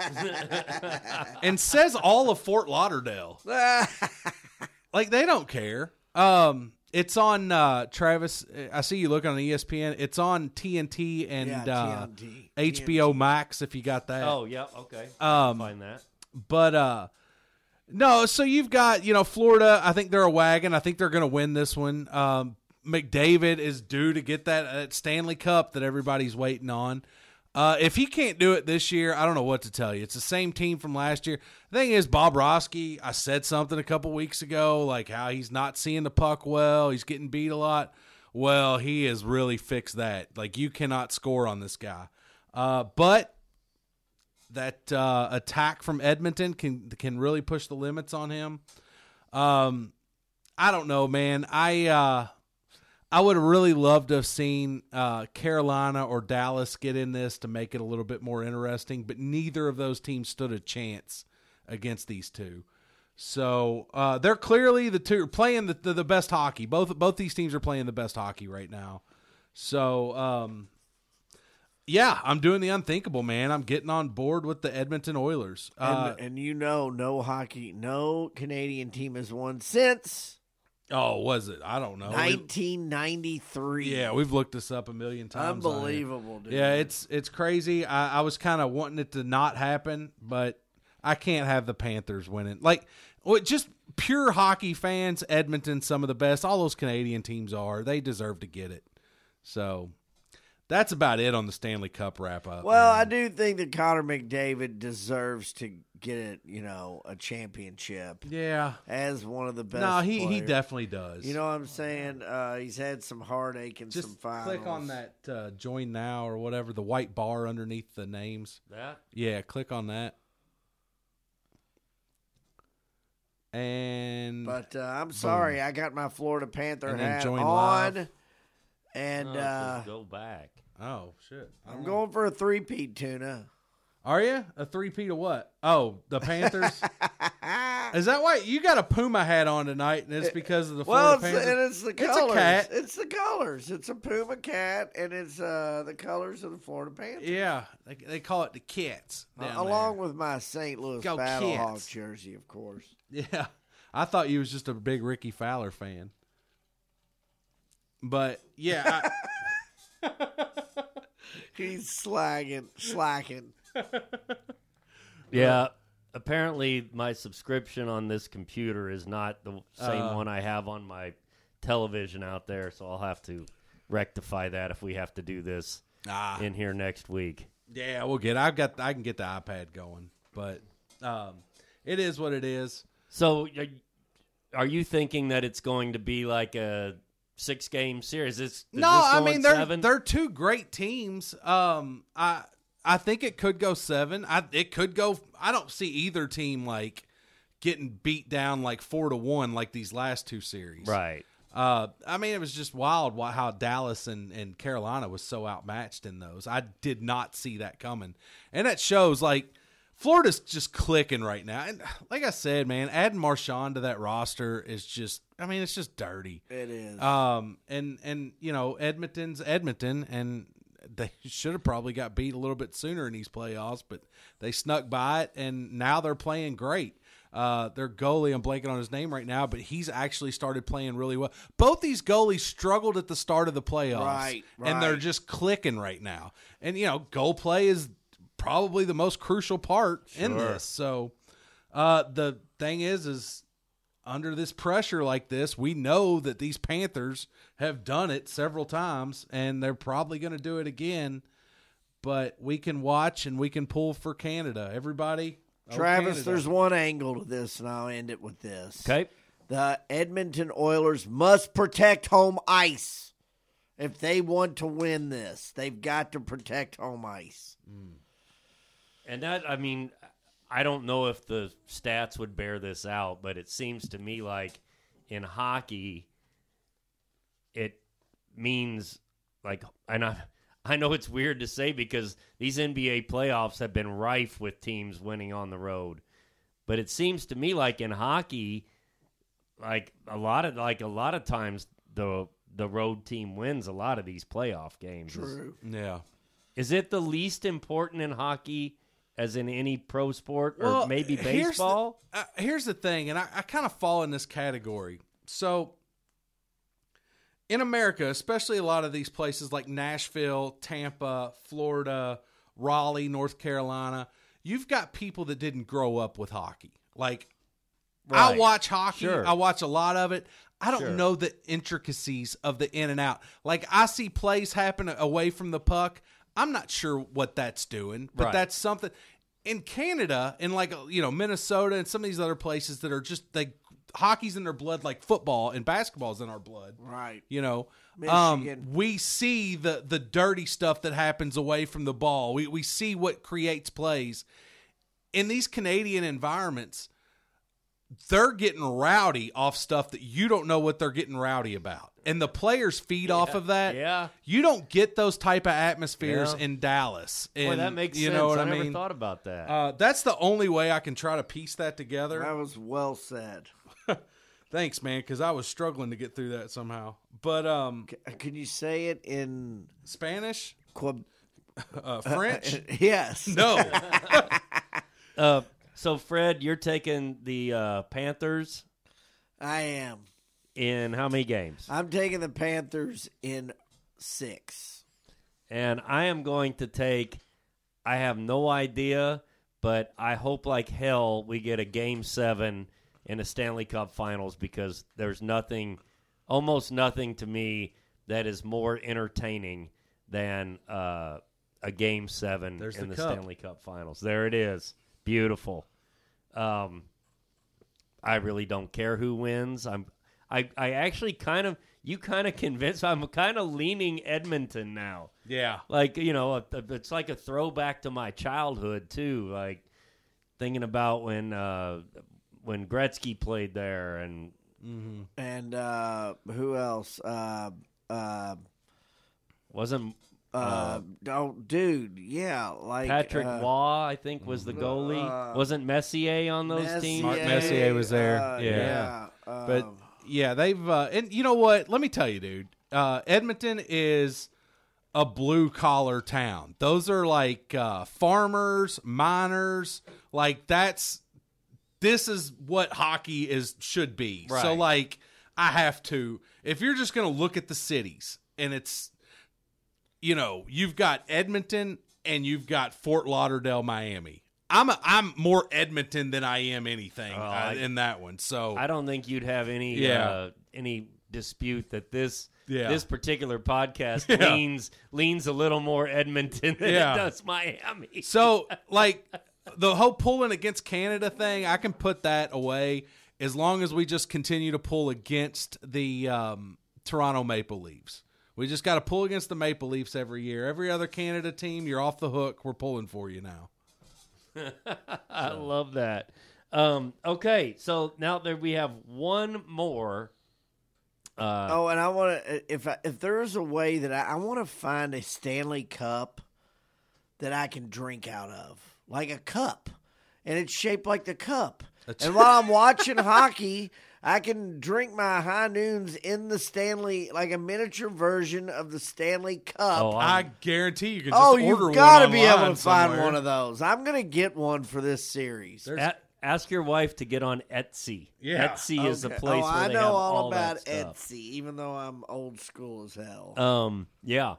and says all of Fort Lauderdale. Like they don't care. Um, it's on uh, Travis. I see you looking on E S P N. It's on T N T and Yeah, uh, T N T. H B O Max. If you got that. Oh, yeah, okay. Um, Find that. But uh, no. So you've got you know Florida. I think they're a wagon. I think they're going to win this one. Um, McDavid is due to get that uh, Stanley Cup that everybody's waiting on. Uh, if he can't do it this year, I don't know what to tell you. It's the same team from last year. The thing is, Bobrovsky, I said something a couple weeks ago, like how he's not seeing the puck well. He's getting beat a lot. Well, he has really fixed that. Like, you cannot score on this guy. Uh, but that uh, attack from Edmonton can can really push the limits on him. Um, I don't know, man. I uh, I would have really loved to have seen uh, Carolina or Dallas get in this to make it a little bit more interesting, but neither of those teams stood a chance against these two. So uh, they're clearly the two playing the, the the best hockey. Both both these teams are playing the best hockey right now. So um, yeah, I'm doing the unthinkable, man. I'm getting on board with the Edmonton Oilers. Uh, and, and you know, no hockey, no Canadian team has won since oh, was it? I don't know. We- nineteen ninety-three. yeah, we've looked this up a million times. on here. Unbelievable, dude. Yeah, it's it's crazy. I, I was kind of wanting it to not happen, but I can't have the Panthers winning. Like, well, just pure hockey fans, Edmonton, some of the best. All those Canadian teams are. They deserve to get it. So that's about it on the Stanley Cup wrap up. Well, man. I do think that Connor McDavid deserves to get it, you know, a championship yeah. as one of the best. No, he, he players. definitely does. You know what I'm saying? Uh, he's had some heartache and just some finals. click on that uh, join now or whatever, the white bar underneath the names. That? Yeah, click on that. And But uh, I'm sorry, I got my Florida Panther And then hat join on, live. and No, it uh, says go back. oh shit, I I'm don't know. going for a three-peat tuna. Are you a three-peat of what? Oh, the Panthers. Is that why you got a Puma hat on tonight? And it's because of the Well, Florida it's, Panthers. and it's the It's a colors. cat. It's the colors. It's a Puma cat, and it's uh, the colors of the Florida Panthers. Yeah, they, they call it the Cats. down Uh, along there. with my Saint Louis Go Battlehawk Cats. jersey, of course. Yeah, I thought you was just a big Ricky Fowler fan. But yeah, I, He's slagging, slacking. Yeah, apparently my subscription on this computer is not the same Uh. one I have on my television out there, so I'll have to rectify that if we have to do this ah, in here next week. yeah, we'll get. I've got. I can get the iPad going, but um, it is what it is. So, are- are you thinking that it's going to be like a six game series. Is, is no, this I going mean they're seven? they're two great teams. Um, I I think it could go seven. I it could go. I don't see either team like getting beat down like four to one like these last two series. Right. Uh, I mean, it was just wild why- how Dallas and, and Carolina was so outmatched in those. I did not see that coming. And that shows, like, Florida's just clicking right now. And like I said, man, adding Marshawn to that roster is just, I mean, it's just dirty. It is. Um, and, and you know, Edmonton's Edmonton, and they should have probably got beat a little bit sooner in these playoffs, but they snuck by it, and now they're playing great. Uh, their goalie, I'm blanking on his name right now, but he's actually started playing really well. Both these goalies struggled at the start of the playoffs, Right, and they're right. just clicking right now. And, you know, goal play is probably the most crucial part in Sure. this. So uh, the thing is, is under this pressure like this, we know that these Panthers have done it several times, and they're probably going to do it again. But we can watch and we can pull for Canada. Everybody, oh, Travis, Canada. there's one angle to this, and I'll end it with this. Okay. The Edmonton Oilers must protect home ice. If they want to win this, they've got to protect home ice. And that, I mean, I don't know if the stats would bear this out, but it seems to me like in hockey, it means like, and I, I know it's weird to say because these N B A playoffs have been rife with teams winning on the road, but it seems to me like in hockey, like a lot of like a lot of times the the road team wins a lot of these playoff games. Is, True. Yeah. is it the least important in hockey as in any pro sport or Well, maybe here's baseball? the- uh, Here's the thing, and I, I kind of fall in this category. So in America, especially a lot of these places like Nashville, Tampa, Florida, Raleigh, North Carolina, you've got people that didn't grow up with hockey. Like, I Right. watch hockey. Sure. I watch a lot of it. I don't Sure. know the intricacies of the in and out. Like, I see plays happen away from the puck. I'm not sure what that's doing, but Right. that's something. In Canada, in like, you know, Minnesota and some of these other places that are just, like, hockey's in their blood like football, and basketball's in our blood. Right. You know, Michigan. um, we see the the dirty stuff that happens away from the ball. We we see what creates plays. In these Canadian environments, they're getting rowdy off stuff that you don't know what they're getting rowdy about. And the players feed off of that. Yeah. You don't get those type of atmospheres Yeah. in Dallas. Boy, And, that makes you sense. know what I, I, never mean? thought about that. Uh, that's the only way I can try to piece that together. That was well said. Thanks, man, because I was struggling to get through that somehow. But um, C- Can you say it in Spanish, Queb- uh, French, yes. no. uh, so, Fred, you're taking the uh, Panthers I am. in how many games? I'm taking the Panthers in six. And I am going to take, I have no idea, but I hope like hell we get a game seven in the Stanley Cup Finals because there's nothing, almost nothing to me that is more entertaining than uh, a game seven There's in the the, cup. Stanley Cup Finals. There it is. Beautiful. Um, I really don't care who wins. I'm, I, I actually kind of, you kind of convinced, I'm kind of leaning Edmonton now. Yeah. Like, you know, a, a- it's like a throwback to my childhood, too. Like, thinking about when uh, when Gretzky played there and And uh, who else? Uh, uh, wasn't uh, oh, dude, yeah, like Patrick uh, Waugh, I think, was the goalie. uh, wasn't Messier on those Messier, teams? Mark Messier was there. uh, Yeah. yeah. But um, yeah, they've uh, and you know what? Let me tell you, dude. Uh, Edmonton is a blue collar town. Those are like uh, farmers, miners. Like that's this is what hockey is should be. So Right. like I have to. If you're just going to look at the cities and it's you know you've got Edmonton and you've got Fort Lauderdale, Miami. I'm a, I'm more Edmonton than I am anything Oh, uh, I- in that one. So I don't think you'd have any Yeah. uh, any dispute that this Yeah. this particular podcast Yeah. leans leans a little more Edmonton than Yeah. it does Miami. So, like, the whole pulling against Canada thing, I can put that away as long as we just continue to pull against the um, Toronto Maple Leafs. We just got to pull against the Maple Leafs every year. Every other Canada team, you're off the hook. We're pulling for you now. I so. love that. Um, okay, so now that we have one more. Uh, oh, and I want to if I, if there is a way that I, I want to find a Stanley Cup that I can drink out of, like a cup, and it's shaped like the cup. That's and while I'm watching hockey, I can drink my high noons in the Stanley, like a miniature version of the Stanley Cup. Oh, I guarantee you can just oh, order one. Oh, you've got to be able to somewhere. find one of those. I'm going to get one for this series. A- ask your wife to get on Etsy. Yeah. Etsy okay. is a place oh, where I they know have all, all about that stuff. Etsy, even though I'm old school as hell. Um, yeah.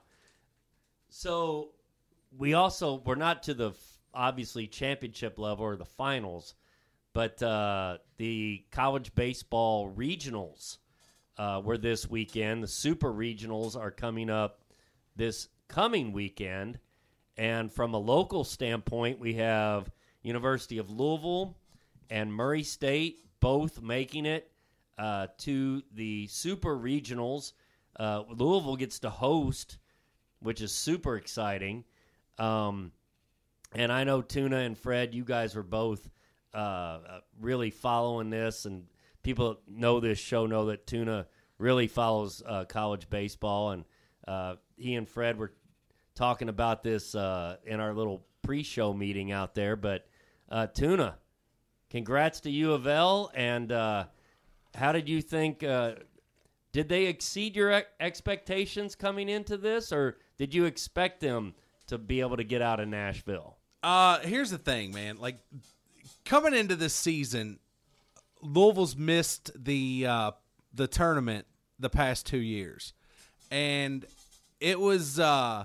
So we also, we're not to the, obviously, championship level or the finals, but uh, the college baseball regionals uh, were this weekend. The super regionals are coming up this coming weekend. And from a local standpoint, we have University of Louisville and Murray State both making it uh, to the super regionals. Uh, Louisville gets to host, which is super exciting. Um, and I know Tuna and Fred, you guys were both uh, really following this, and people know this show know that Tuna really follows uh, college baseball, and uh, he and Fred were talking about this uh, in our little pre-show meeting out there. But uh, Tuna, congrats to U of L, and uh, how did you think? Uh, did they exceed your ex- expectations coming into this, or did you expect them to be able to get out of Nashville? Uh, here's the thing, man. Like, coming into this season, Louisville's missed the uh, the tournament the past two years, and it was uh,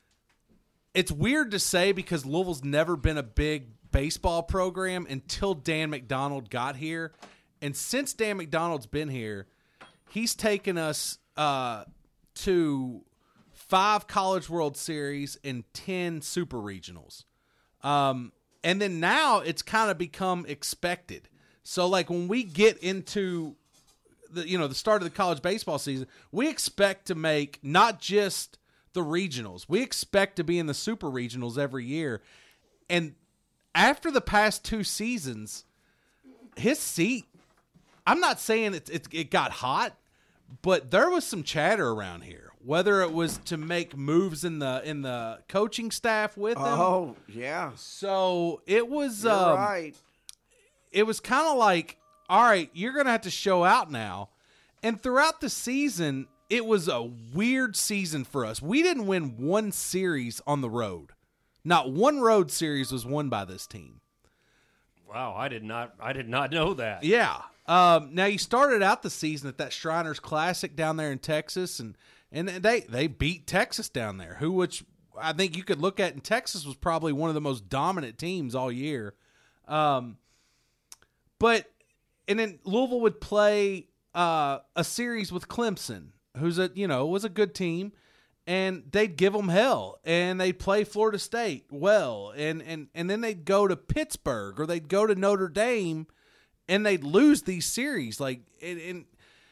it's weird to say because Louisville's never been a big baseball program until Dan McDonald got here, and since Dan McDonald's been here, he's taken us uh, to five College World Series and ten Super Regionals. Um, and then now it's kind of become expected. So like when we get into the, you know, the start of the college baseball season, we expect to make not just the regionals, we expect to be in the super regionals every year. And after the past two seasons, his seat, I'm not saying it, it, it got hot, but there was some chatter around here. Whether it was to make moves in the in the coaching staff with him. Oh, yeah. So it was You're um, right. It was kind of like, all right, you're going to have to show out now. And throughout the season, it was a weird season for us. We didn't win one series on the road. Not one road series was won by this team. Wow, I did not I did not know that. Yeah. Um, now, you started out the season at that Shriners Classic down there in Texas, and And they, they beat Texas down there, who which I think you could look at, and Texas was probably one of the most dominant teams all year. Um, but and then Louisville would play uh, a series with Clemson, who's a you know was a good team, and they'd give them hell, and they'd play Florida State well, and and and then they'd go to Pittsburgh or they'd go to Notre Dame, and they'd lose these series like and. and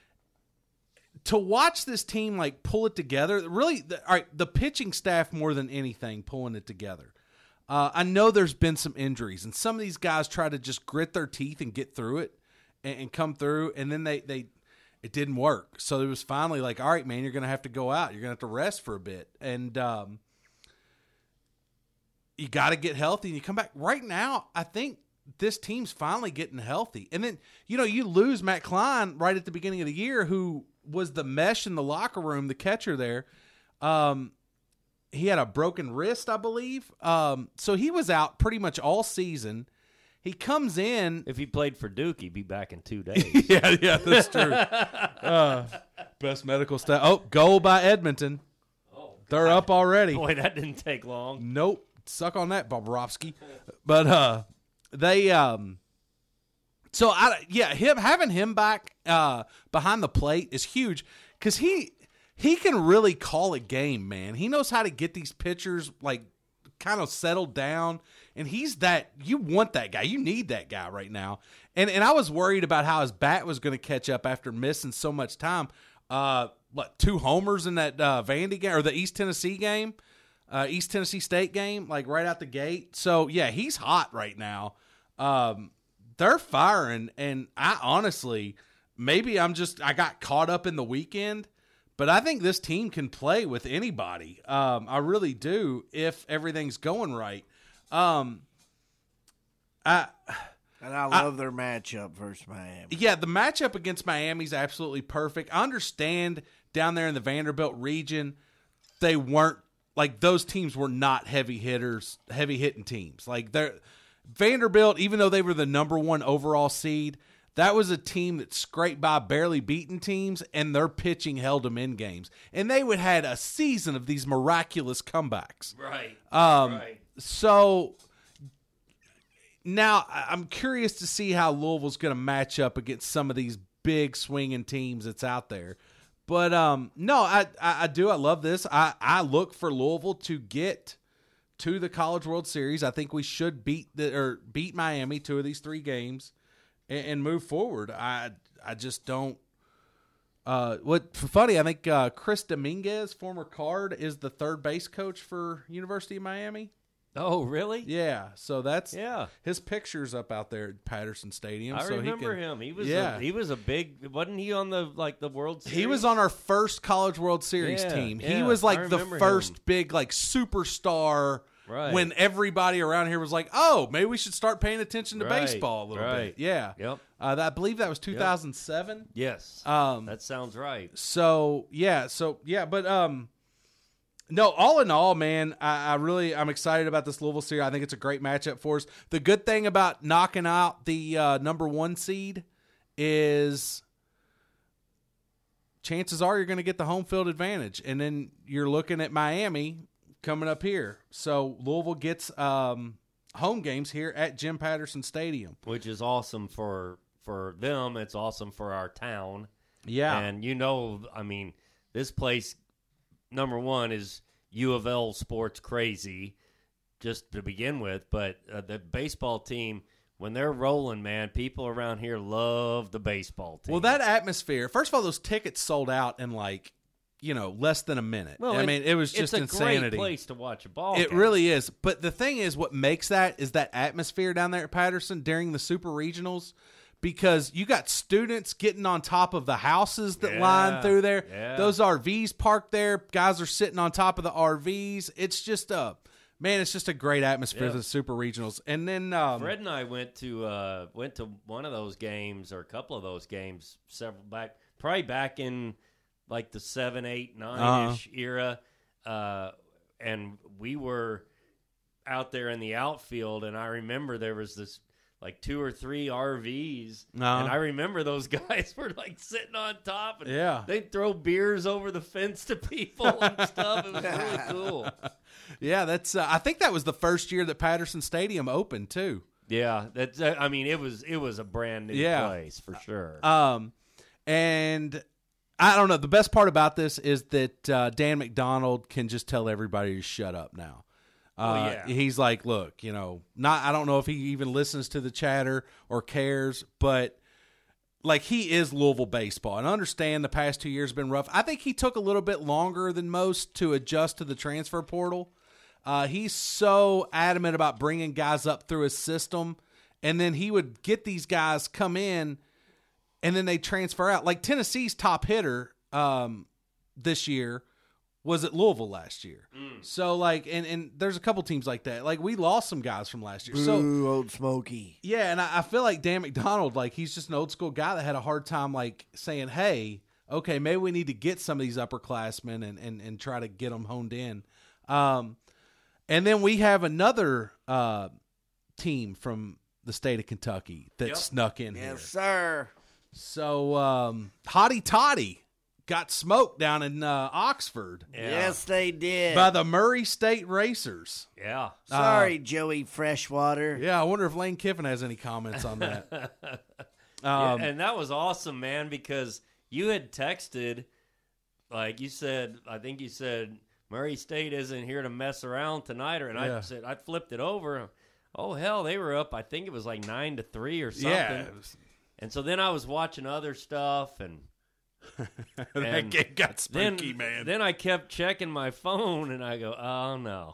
to watch this team like pull it together, really, the, all right, the pitching staff more than anything pulling it together. Uh, I know there's been some injuries, and some of these guys try to just grit their teeth and get through it and, and come through, and then they, they it didn't work. So it was finally like, all right, man, you're going to have to go out. You're going to have to rest for a bit. And um, you got to get healthy, and you come back. Right now, I think this team's finally getting healthy. And then, you know, you lose Matt Klein right at the beginning of the year, who was the mesh in the locker room, the catcher there. Um, he had a broken wrist, I believe. Um, so he was out pretty much all season. He comes in. If he played for Duke, he'd be back in two days. yeah, yeah, that's true. uh, best medical staff. Oh, goal by Edmonton. Oh, They're up already. Boy, that didn't take long. Nope. Suck on that, Bobrovsky. But uh, they um, so I yeah him having him back uh behind the plate is huge because he he can really call a game, man. He knows how to get these pitchers like kind of settled down, and he's that you want that guy. You need that guy right now. And and I was worried about how his bat was going to catch up after missing so much time. Uh, what two homers in that uh, Vandy game or the East Tennessee game, uh, East Tennessee State game, like right out the gate. So yeah, he's hot right now. Um, they're firing, and I honestly, maybe I'm just I got caught up in the weekend, but I think this team can play with anybody. Um, I really do if everything's going right. Um, I. And I love I, their matchup versus Miami. Yeah, the matchup against Miami is absolutely perfect. I understand down there in the Vanderbilt region, they weren't like those teams were not heavy hitters, heavy hitting teams. Like they're Vanderbilt, even though they were the number one overall seed, that was a team that scraped by barely beaten teams, and their pitching held them in games. And they would had a season of these miraculous comebacks. Right. Um, right. So now I'm curious to see how Louisville's going to match up against some of these big swinging teams that's out there. But um, no, I, I I do. I love this. I, I look for Louisville to get to the College World Series. I think we should beat the or beat Miami two of these three games and, and move forward. I I just don't. Uh, what funny? I think uh, Chris Dominguez, former Card, is the third base coach for University of Miami. Oh, really? Yeah, so that's yeah. His picture's up out there at Patterson Stadium. I so remember he can, him. He was yeah. a, he was a big. Wasn't he on the like the World Series? He was on our first College World Series yeah, team. Yeah, he was like the first him. big like superstar. Right. When everybody around here was like, "Oh, maybe we should start paying attention to right. baseball a little right. bit." Yeah. Yep. Uh, that, I believe that was two thousand seven. Yep. Yes. Um, that sounds right. So yeah. So yeah. But um. No, all in all, man, I, I really I'm excited about this Louisville series. I think it's a great matchup for us. The good thing about knocking out the uh, number one seed is chances are you're going to get the home field advantage, and then you're looking at Miami coming up here. So Louisville gets um, home games here at Jim Patterson Stadium, which is awesome for for them. It's awesome for our town. Yeah, and you know, I mean, this place. Number one is U of L sports crazy, just to begin with. But uh, the baseball team, when they're rolling, man, people around here love the baseball team. Well, that atmosphere. First of all, those tickets sold out in like, you know, less than a minute. Well, I it, mean, it was just it's a insanity. Great place to watch a ball. It game. really is. But the thing is, what makes that is that atmosphere down there at Patterson during the Super Regionals. Because you got students getting on top of the houses that yeah, line through there. Yeah. Those R Vs parked there. Guys are sitting on top of the R Vs. It's just a man. It's just a great atmosphere yeah. for the Super Regionals. And then um, Fred and I went to uh, went to one of those games or a couple of those games several back, probably back in like the seven, eight, nine ish uh-huh. era, uh, and we were out there in the outfield. And I remember there was this. Like two or three R Vs, uh-huh. and I remember those guys were like sitting on top, and yeah. they'd throw beers over the fence to people and stuff. It was really cool. Yeah, that's. Uh, I think that was the first year that Patterson Stadium opened too. Yeah, that's. Uh, I mean, it was it was a brand new yeah. place for sure. Um, and I don't know. The best part about this is that uh, Dan McDonald can just tell everybody to shut up now. Uh, oh, yeah. He's like, look, you know, not. I don't know if he even listens to the chatter or cares, but like he is Louisville baseball. And I understand the past two years have been rough. I think he took a little bit longer than most to adjust to the transfer portal. Uh, he's so adamant about bringing guys up through his system, and then he would get these guys come in, and then they transfer out. Like Tennessee's top hitter um, this year was at Louisville last year. Mm. So, like, and, and there's a couple teams like that. Like, we lost some guys from last year. Boo, so, Old Smoky. Yeah, and I, I feel like Dan McDonald, like, he's just an old school guy that had a hard time, like, saying, hey, okay, maybe we need to get some of these upperclassmen and, and, and try to get them honed in. Um, and then we have another uh, team from the state of Kentucky that yep. snuck in yes, here. Yes, sir. So, um, Hottie Toddy got smoked down in uh, Oxford. Yeah. Yes, they did. By the Murray State Racers. Yeah. Sorry, uh, Joey Freshwater. Yeah, I wonder if Lane Kiffin has any comments on that. yeah, um, and that was awesome, man, because you had texted, like you said, I think you said, Murray State isn't here to mess around tonight. Or, and yeah. I said, I flipped it over. Oh, hell, they were up, I think it was like nine to three or something. yeah. And so then I was watching other stuff, and that And game got spooky, then, man. Then I kept checking my phone, and I go, oh, no.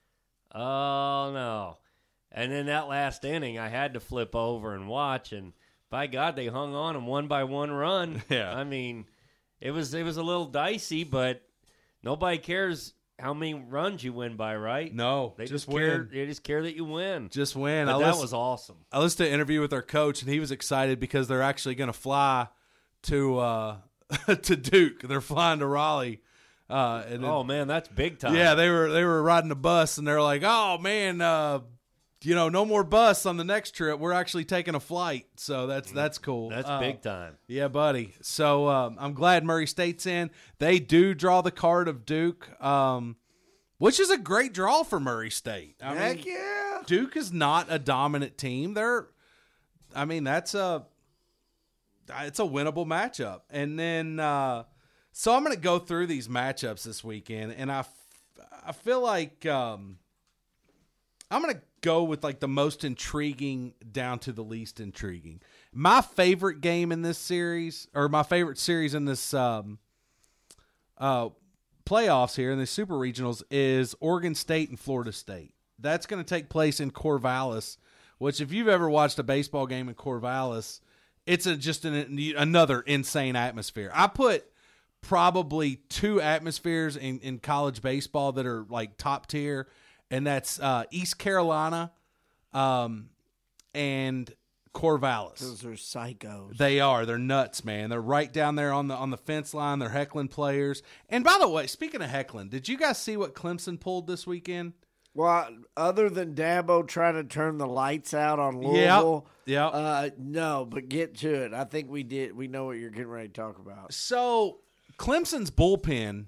Oh, no. And then that last inning, I had to flip over and watch, and by God, they hung on and one by one run. Yeah. I mean, it was it was a little dicey, but nobody cares how many runs you win by, right? No, They just just care. win. They just care that you win. Just win. But I that listen- was awesome. I listened to an interview with our coach, and he was excited because they're actually going to fly to uh, to Duke. They're flying to Raleigh. Uh, and Oh it, man, that's big time. yeah, they were they were riding a bus, and they're like, "Oh man, uh, you know, no more bus on the next trip. We're actually taking a flight." So that's that's cool. that's Uh, big time. Yeah, buddy. So um, I'm glad Murray State's in. They do draw the card of Duke, um, which is a great draw for Murray State. I Heck mean, yeah. Duke is not a dominant team. They're, I mean, that's a, it's a winnable matchup. And then, uh, so I'm going to go through these matchups this weekend, and I, f- I feel like um, I'm going to go with like the most intriguing down to the least intriguing. My favorite game in this series, or my favorite series in this um, uh, playoffs here in the Super Regionals, is Oregon State and Florida State. That's going to take place in Corvallis, which if you've ever watched a baseball game in Corvallis, it's a, just an, another insane atmosphere. I put probably two atmospheres in, in college baseball that are like top tier, and that's uh, East Carolina um, and Corvallis. Those are psychos. They are. They're nuts, man. They're right down there on the on the fence line. They're heckling players. And by the way, speaking of heckling, did you guys see what Clemson pulled this weekend? Well, other than Dabo trying to turn the lights out on Louisville, Yeah. uh, no, but get to it. I think we did. We know what you're getting ready to talk about. So Clemson's bullpen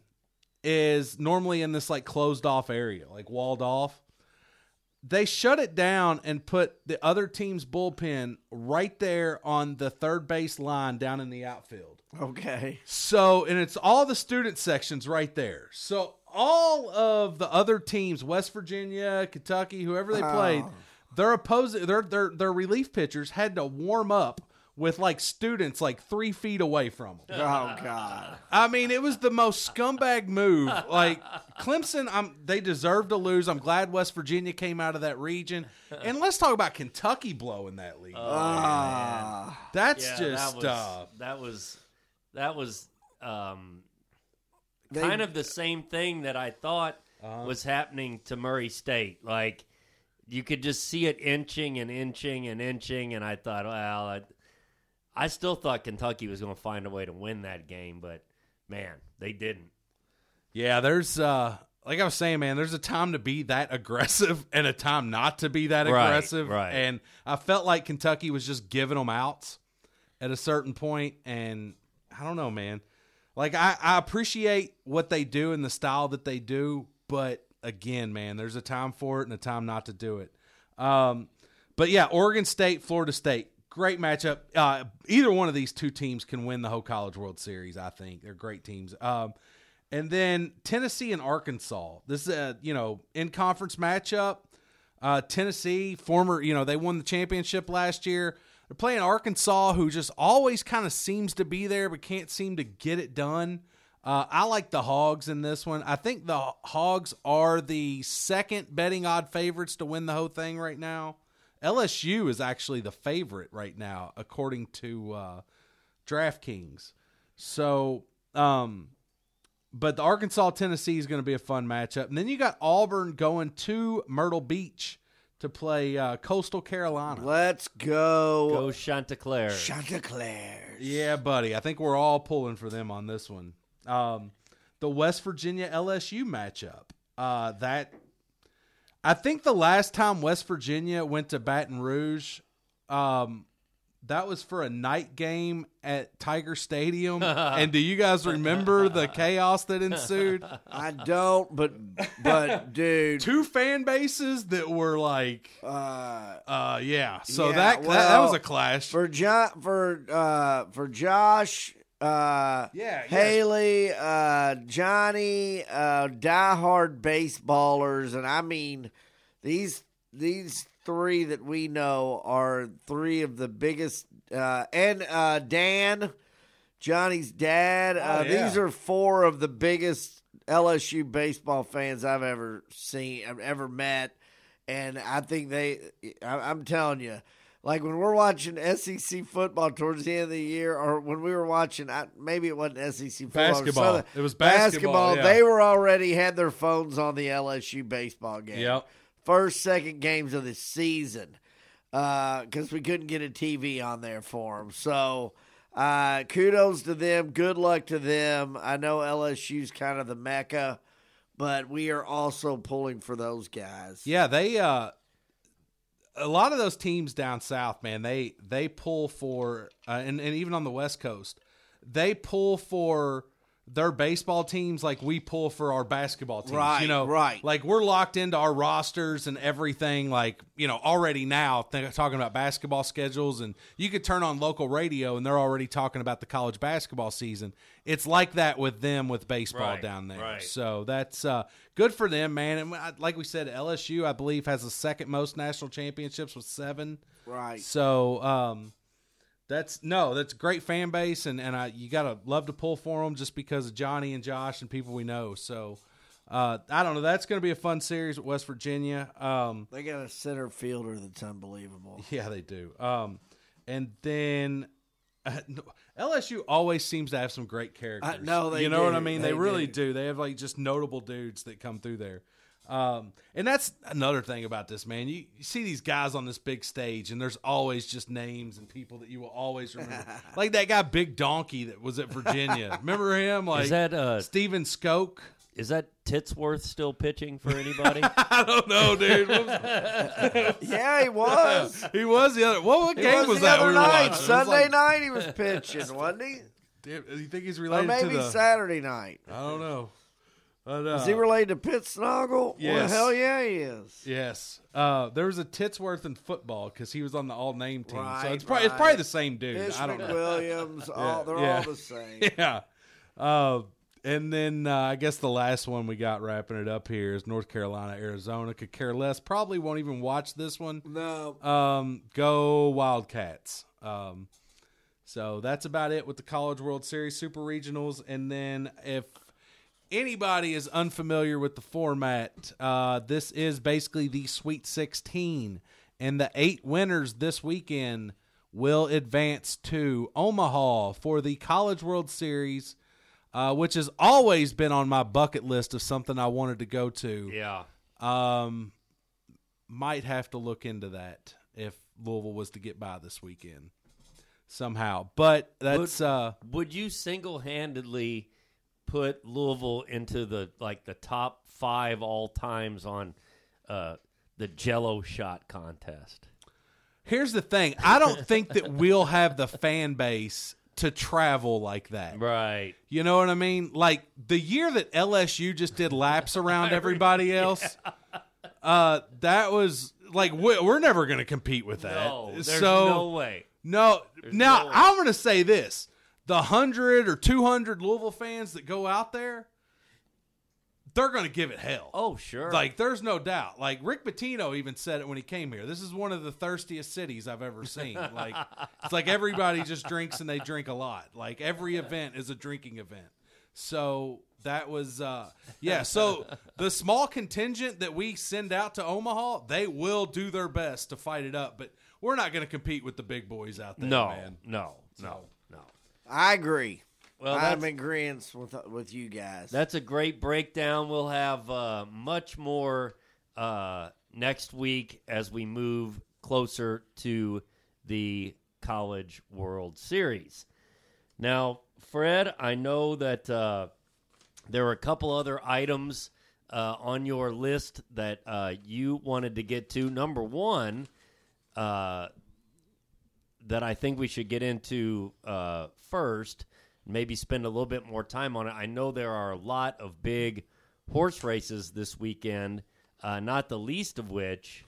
is normally in this like closed off area, like walled off. They shut it down and put the other team's bullpen right there on the third base line down in the outfield. Okay. So, and it's all the student sections right there. So all of the other teams, West Virginia, Kentucky, whoever they played, Oh. their opposing their their their relief pitchers had to warm up with like students like three feet away from them. Oh God. I mean, it was the most scumbag move. Like Clemson, I'm they deserve to lose. I'm glad West Virginia came out of that region. And let's talk about Kentucky blowing that lead. Ah. That's Yeah, just that was uh, that was that was um, They- kind of the same thing that I thought Uh-huh. was happening to Murray State. Like you could just see it inching and inching and inching, and I thought, well, I, I still thought Kentucky was going to find a way to win that game, but man, they didn't. yeah. There's uh, like I was saying, man. There's a time to be that aggressive and a time not to be that Right, aggressive. right. And I felt like Kentucky was just giving them outs at a certain point, and I don't know, man. Like, I, I appreciate what they do and the style that they do, but again, man, there's a time for it and a time not to do it. Um, but yeah, Oregon State, Florida State, great matchup. Uh, either one of these two teams can win the whole College World Series, I think. They're great teams. Um, and then Tennessee and Arkansas. This is a, you know, in-conference matchup. Uh, Tennessee, former, you know, they won the championship last year. They're playing Arkansas, who just always kind of seems to be there but can't seem to get it done. Uh, I like the Hogs in this one. I think the Hogs are the second betting odd favorites to win the whole thing right now. L S U is actually the favorite right now, according to uh, DraftKings. So, um, but the Arkansas-Tennessee is going to be a fun matchup. And then you got Auburn going to Myrtle Beach to play uh, Coastal Carolina. Let's go. Go Chanticleer. Chanticleer. Yeah, buddy. I think we're all pulling for them on this one. Um, the West Virginia L S U matchup. Uh, that I think the last time West Virginia went to Baton Rouge, um, that was for a night game at Tiger Stadium. And do you guys remember the chaos that ensued? I don't, but but dude, Two fan bases that were like, uh, uh, yeah. So Yeah, that, that that well, was a clash. for John, for uh, for Josh, uh, Yeah, yeah. Haley, uh, Johnny, uh, diehard baseballers, and I mean these these three that we know are three of the biggest, uh, and uh, Dan, Johnny's dad. Oh, uh, yeah. These are four of the biggest L S U baseball fans I've ever seen, I've ever met. And I think they, I, I'm telling you, like when we're watching S E C football towards the end of the year, or when we were watching, I, maybe it wasn't S E C football. Basketball. Southern, It was basketball, yeah. They were already had their phones on the L S U baseball game. Yep. First, second games of the season, because uh, we couldn't get a T V on there for them. So, uh, kudos to them. Good luck to them. I know L S U's kind of the mecca, but we are also pulling for those guys. Yeah, they uh, a lot of those teams down south, man, they they pull for uh, and and even on the West Coast, they pull for their baseball teams like we pull for our basketball teams. Right, you know, right. Like we're locked into our rosters and everything. Like, you know, already now th- talking about basketball schedules, and you could turn on local radio and they're already talking about the college basketball season. It's like that with them with baseball Right, down there. right. So that's uh, good for them, man. And I- like we said, L S U, I believe, has the second most national championships with seven. Right. So um, that's no, that's a great fan base, and and I, you gotta love to pull for them just because of Johnny and Josh and people we know. So uh, I don't know. That's going to be a fun series at West Virginia. Um, They got a center fielder that's unbelievable. yeah, they do. Um, and then. Uh, no, L S U always seems to have some great characters. I know they You know do. what I mean? They, They really do. do. They have like just notable dudes that come through there. Um, and that's another thing about this, man. You, you see these guys on this big stage, and there's always just names and people that you will always remember. Like that guy, Big Donkey, that was at Virginia. Remember him? Like Is that uh, Steven Skoke? is that Titsworth still pitching for anybody? I don't know, dude. What was- Yeah, he was. he was the other. What, what He game was, was the that other we were night. watching? It was Sunday like- night he was pitching, wasn't he? Damn, do you think he's Or related maybe to the? Saturday night. I don't know. But, uh, Is he related to Pitt Snoggle? Well, Yes. hell yeah, he is. Yes. Uh, there was a Titsworth in football because he was on the all-name team. so Right, it's probably it's right. probably the same dude. Fish I don't know. McWilliams, all, they're yeah. all the same. Yeah. Uh, and then uh, I guess the last one we got wrapping it up here is North Carolina, Arizona. Could care less. Probably won't even watch this one. No. Um, go Wildcats. Um, so that's about it with the College World Series Super Regionals. And then if anybody is unfamiliar with the format, uh, this is basically the Sweet sixteen. And the eight winners this weekend will advance to Omaha for the College World Series, uh, which has always been on my bucket list of something I wanted to go to. yeah. Um, might have to look into that if Louisville was to get by this weekend somehow. But that's Would, uh, would you single-handedly put Louisville into the like the top five all times on uh, the Jello shot contest? here's the thing. I don't think that we'll have the fan base to travel like that. Right. You know what I mean? Like the year that L S U just did laps around everybody else, uh, that was like we- we're never going to compete with that. No, there's so no way. no. Now no way. I'm going to say this: the hundred or two hundred Louisville fans that go out there, they're going to give it hell. Oh, sure. Like, there's no doubt. Like, Rick Pitino even said it when he came here. This is one of the thirstiest cities I've ever seen. Like, it's like everybody just drinks and they drink a lot. Like, every event is a drinking event. So that was, uh, yeah. So the small contingent that we send out to Omaha, they will do their best to fight it up. But we're not going to compete with the big boys out there, no, man. no, no, no. I agree. Well, I'm that's, in agreement with with you guys. that's a great breakdown. We'll have uh, much more uh, next week as we move closer to the College World Series. Now, Fred, I know that uh, there were a couple other items uh, on your list that uh, you wanted to get to. Number one, uh, that I think we should get into uh, first, maybe spend a little bit more time on it. I know there are a lot of big horse races this weekend, uh, not the least of which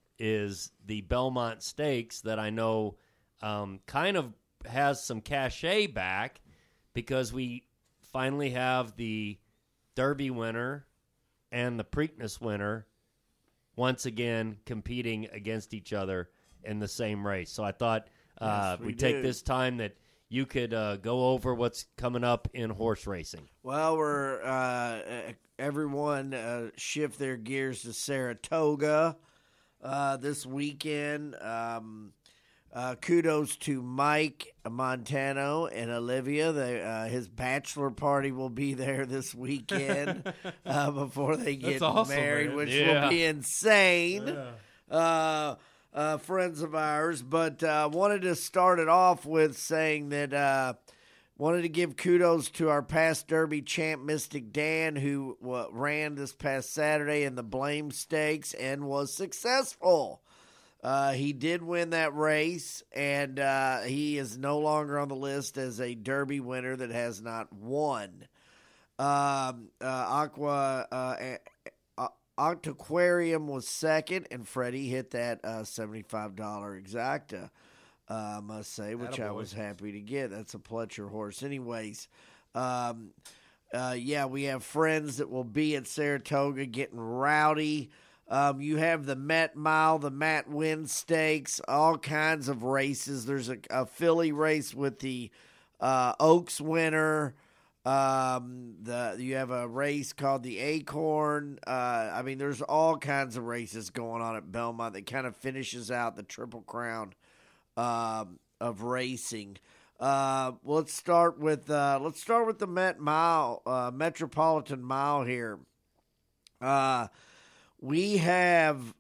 is the Belmont Stakes that I know um, kind of has some cachet back because we finally have the Derby winner and the Preakness winner once again competing against each other in the same race. So I thought uh, Yes, we we'd take do. this time that you could uh, go over what's coming up in horse racing. Well, we're uh, everyone uh, shift their gears to Saratoga uh, this weekend. Um, uh, kudos to Mike Montano and Olivia. They, uh, his bachelor party will be there this weekend uh, before they get awesome, married, man. which Yeah. will be insane. Yeah. Uh, uh, friends of ours, but uh, wanted to start it off with saying that uh, wanted to give kudos to our past Derby champ, Mystic Dan, who uh, ran this past Saturday in the Blame Stakes and was successful. Uh, he did win that race, and uh, he is no longer on the list as a Derby winner that has not won. Um, uh, Aqua uh, Octaquarium was second, and Freddie hit that uh, seventy-five dollars exacta, uh, I must say, which Attaboy. I was happy to get. That's a Pletcher horse. Anyways, um, uh, yeah, we have friends that will be at Saratoga getting rowdy. Um, you have the Met Mile, the Matt Winn Stakes, all kinds of races. There's a, a filly race with the uh, Oaks winner. Um, the you have a race called the Acorn. Uh, I mean, there's all kinds of races going on at Belmont that kind of finishes out the Triple Crown um, of racing. Uh, let's start with uh, let's start with the Met Mile, uh, Metropolitan Mile here. Uh, we have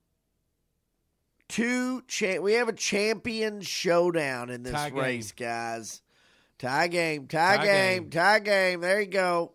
two. Cha- we have a champion showdown in this Tie race, game. guys. Tie game, tie, Tie game, game. tie game. There you go.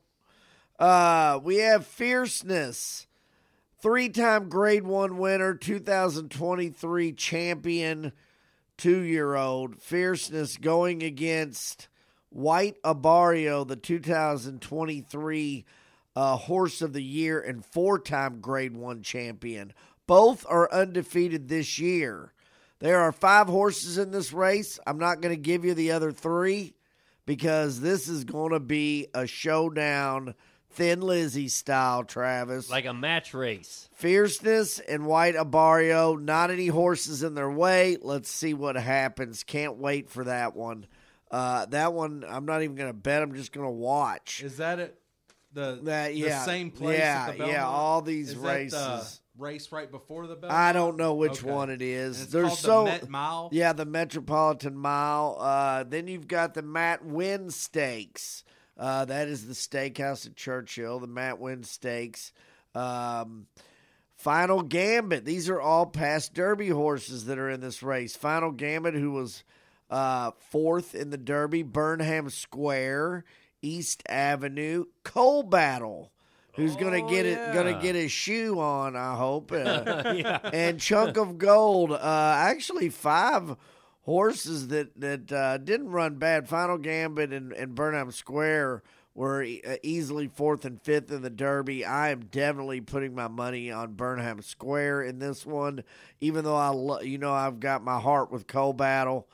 Uh, we have Fierceness, three-time Grade One winner, two thousand twenty-three champion, two-year-old. Fierceness going against White Abario, the two thousand twenty-three uh, Horse of the Year and four-time Grade One champion. Both are undefeated this year. There are five horses in this race. I'm not going to give you the other three, because this is going to be a showdown, Thin Lizzy style, Travis. Like a match race. Fierceness and White Abario, not any horses in their way. Let's see what happens. Can't wait for that one. Uh, that one, I'm not even going to bet. I'm just going to watch. Is that it? The, That yeah, the same place yeah, at the Belmont? yeah. All these Is races. That the race right before the Belmont? I don't know which Okay. one it is. And it's There's called so the Met Mile? Yeah, the Metropolitan Mile. Uh, then you've got the Matt Winn Stakes. Uh, that is the steakhouse at Churchill. The Matt Winn Stakes. Um, Final Gambit. These are all past Derby horses that are in this race. Final Gambit, who was uh, fourth in the Derby. Burnham Square, East Avenue, Coal Battle, who's gonna Oh, get it, yeah. gonna get his shoe on, I hope. Uh, Yeah. and Chunk of Gold. Uh, actually, five horses that that uh, didn't run bad. Final Gambit and, and Burnham Square were e- uh, easily fourth and fifth in the Derby. I am definitely putting my money on Burnham Square in this one, even though I, lo- you know, I've got my heart with Coal Battle.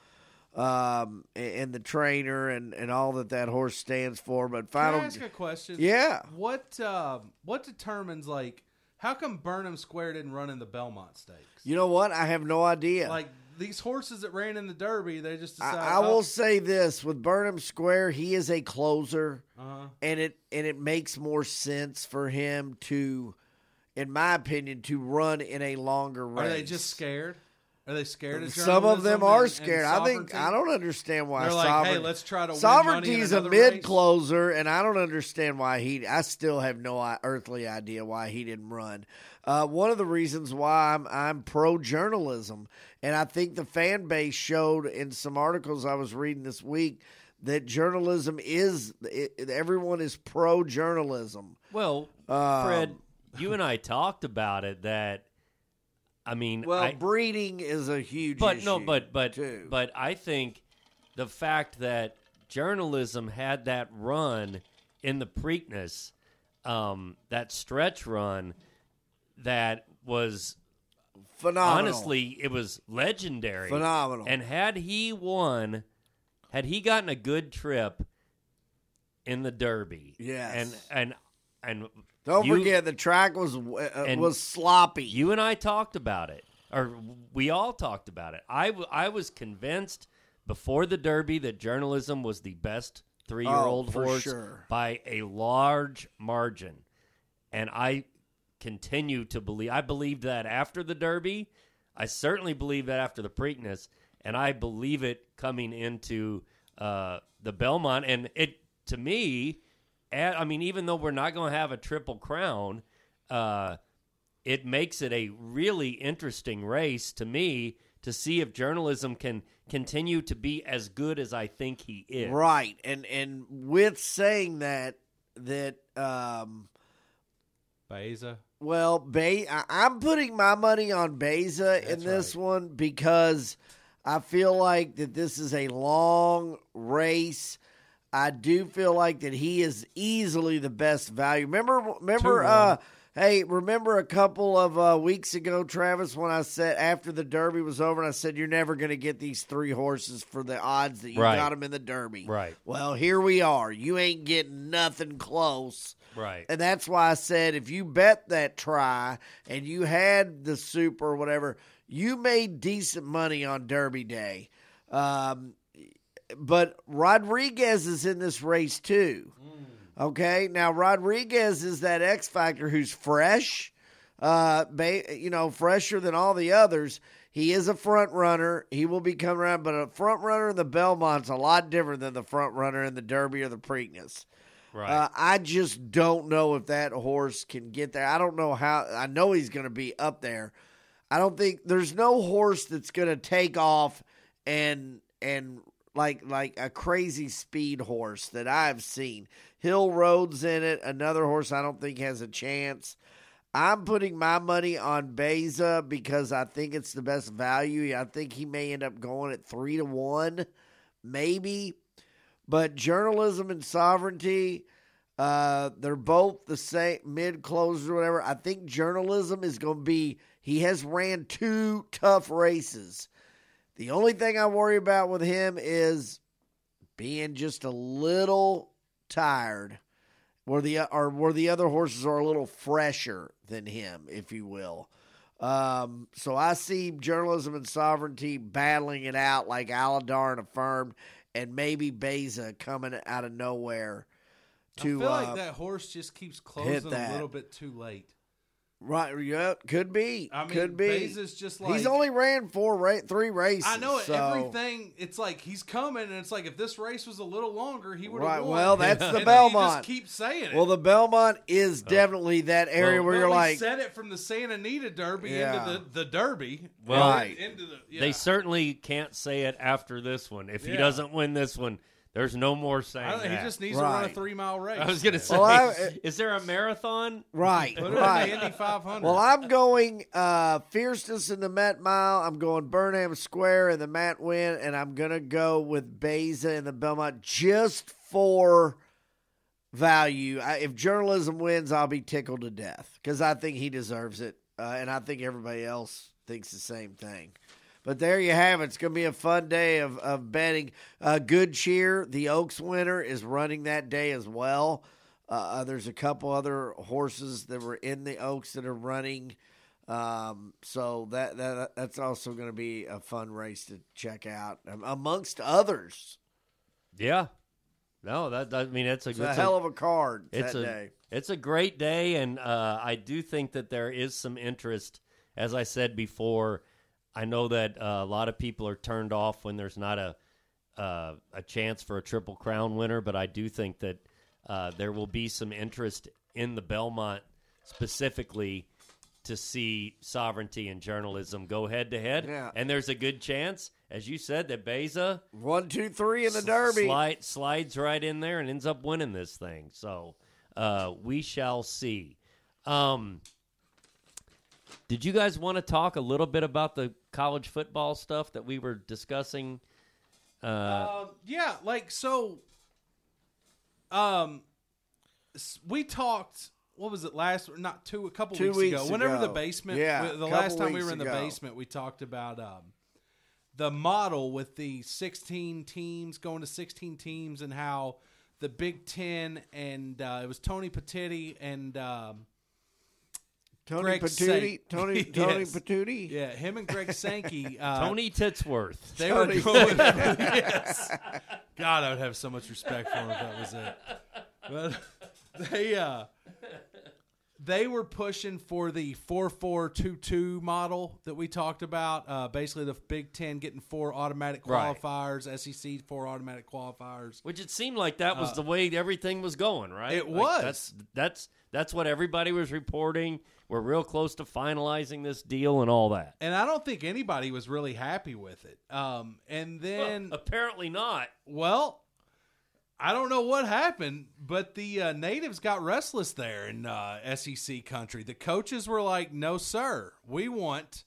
Um, and, and the trainer and, and all that that horse stands for, but final, Can I ask a question? yeah, What um, what determines, like, how come Burnham Square didn't run in the Belmont Stakes? you know what? I have no idea. Like, these horses that ran in the Derby, they just I, decided. I will say this: with Burnham Square, he is a closer, Uh-huh. and it and it makes more sense for him to, in my opinion, to run in a longer race. Are they just scared? Are they scared of Some of them journalism are and- scared. and I think sovereignty? I don't understand why. They're like, Sovereign- hey, let's try to win money in Sovereignty's a another mid race. closer, and I don't understand why he. I still have no i- earthly idea why he didn't run. Uh, one of the reasons why I'm I'm pro journalism, and I think the fan base showed in some articles I was reading this week that journalism is it, everyone is pro journalism. Well, Um, Fred, you and I talked about it. That I mean, Well, I, breeding is a huge but issue. no, but but too. but I think the fact that journalism had that run in the Preakness, um, that stretch run, that was phenomenal. honestly, it was legendary. Phenomenal. And had he won, had he gotten a good trip in the Derby, Yes. and and and Don't you- forget the track was uh, and was sloppy. You and I talked about it, or we all talked about it. I, w- I was convinced before the Derby that Journalism was the best three-year-old Oh, for horse sure. by a large margin. And I continue to believe, I believed that after the Derby. I certainly believe that after the Preakness, and I believe it coming into uh, the Belmont. And it, to me, add, I mean, even though we're not going to have a Triple Crown, uh, it makes it a really interesting race to me to see if Journalism can continue to be as good as I think he is. Right. And and with saying that, that um, Beza. well, Be- I- I'm putting my money on Beza in That's this right. one because I feel like that this is a long race. I do feel like that he is easily the best value. Remember, remember, Two uh, one. hey, remember a couple of uh, weeks ago, Travis, when I said after the Derby was over, and I said you're never going to get these three horses for the odds that you Right. got them in the Derby. Right. Well, here we are. You ain't getting nothing close. Right. And that's why I said if you bet that try and you had the super or whatever, you made decent money on Derby Day. Um, but Rodriguez is in this race too. Okay, now Rodriguez is that X factor who's fresh, uh, ba- you know, fresher than all the others. He is a front runner. He will be coming around, but a front runner in the Belmont's a lot different than the front runner in the Derby or the Preakness. Right. Uh, I just don't know if that horse can get there. I don't know how. I know he's going to be up there. I don't think there's no horse that's going to take off and and like like a crazy speed horse that I've seen. Hill Road's in it. Another horse I don't think has a chance. I'm putting my money on Beza because I think it's the best value. I think he may end up going at three to one, maybe. But Journalism and Sovereignty, uh, they're both the same mid closers or whatever. I think Journalism is going to be. He has ran two tough races. The only thing I worry about with him is being just a little tired, where the or where the other horses are a little fresher than him, if you will. Um, so I see Journalism and Sovereignty battling it out like Aladar and Affirmed, and maybe Beza coming out of nowhere to I feel uh, like that horse just keeps closing that. a little bit too late. right. Yeah, could be. I mean, could be. Beza's just like He's only ran four, ra- three races. I know it. so- Everything. It's like he's coming, and it's like if this race was a little longer, he would have Right. won. Well, that's And the then Belmont. You just keep saying it. Well, the Belmont is definitely that area Well, where Well, you're we like, set it from the Santa Anita Derby Yeah. into the, the Derby. Well, Right. into the yeah. They certainly can't say it after this one. If he Yeah. doesn't win this one, there's no more saying I don't know, that. he just needs to run a Right. three mile race. I was going to say, Well, I- is there a marathon? right, Put it right. in the Indy five hundred. Well, I'm going uh, Fierceness in the Met Mile. I'm going Burnham Square in the Matt Win, and I'm going to go with Beza in the Belmont just for value. I, if Journalism wins, I'll be tickled to death because I think he deserves it, uh, and I think everybody else thinks the same thing. But there you have it. It's going to be a fun day of, of betting. Uh, Good Cheer, the Oaks winner, is running that day as well. Uh, there's a couple other horses that were in the Oaks that are running. Um, so that, that that's also going to be a fun race to check out, um, amongst others. Yeah. No, that, that I mean, it's a, It's it's a hell of a card it's that a, day. It's a great day, and uh, I do think that there is some interest. As I said before, I know that uh, a lot of people are turned off when there's not a uh, a chance for a Triple Crown winner, but I do think that uh, there will be some interest in the Belmont specifically to see Sovereignty and Journalism go head to head. Yeah. And there's a good chance, as you said, that Beza One, two, three in the Derby. Slide, slides right in there and ends up winning this thing. So uh, we shall see. Um, did you guys want to talk a little bit about the college football stuff that we were discussing? Uh, Um, yeah, like so. Um, s- we talked. What was it last? Not two, a couple Two weeks, weeks ago. Whenever ago. the basement, Yeah, the couple last time we weeks were in the ago. basement, we talked about um, the model with the sixteen teams going to sixteen teams and how the Big Ten and uh, it was Tony Petitti and um, Tony Greg Patootie. Sank- Tony Tony Yes. Patootie. Yeah, him and Greg Sankey. Uh, Tony Titsworth. They Tony. were going. Yes. God, I would have so much respect for him if that was it. But they uh, they were pushing for the four four two two model that we talked about. Uh, basically, the Big Ten getting four automatic Right. qualifiers, S E C four automatic qualifiers. Which it seemed like that was the way everything was going, right? It Like, was. That's that's that's what everybody was reporting. We're real close to finalizing this deal and all that. And I don't think anybody was really happy with it. Um, and then, Well, apparently not. well, I don't know what happened, but the uh, natives got restless there in uh, S E C country. The coaches were like, no, sir, we want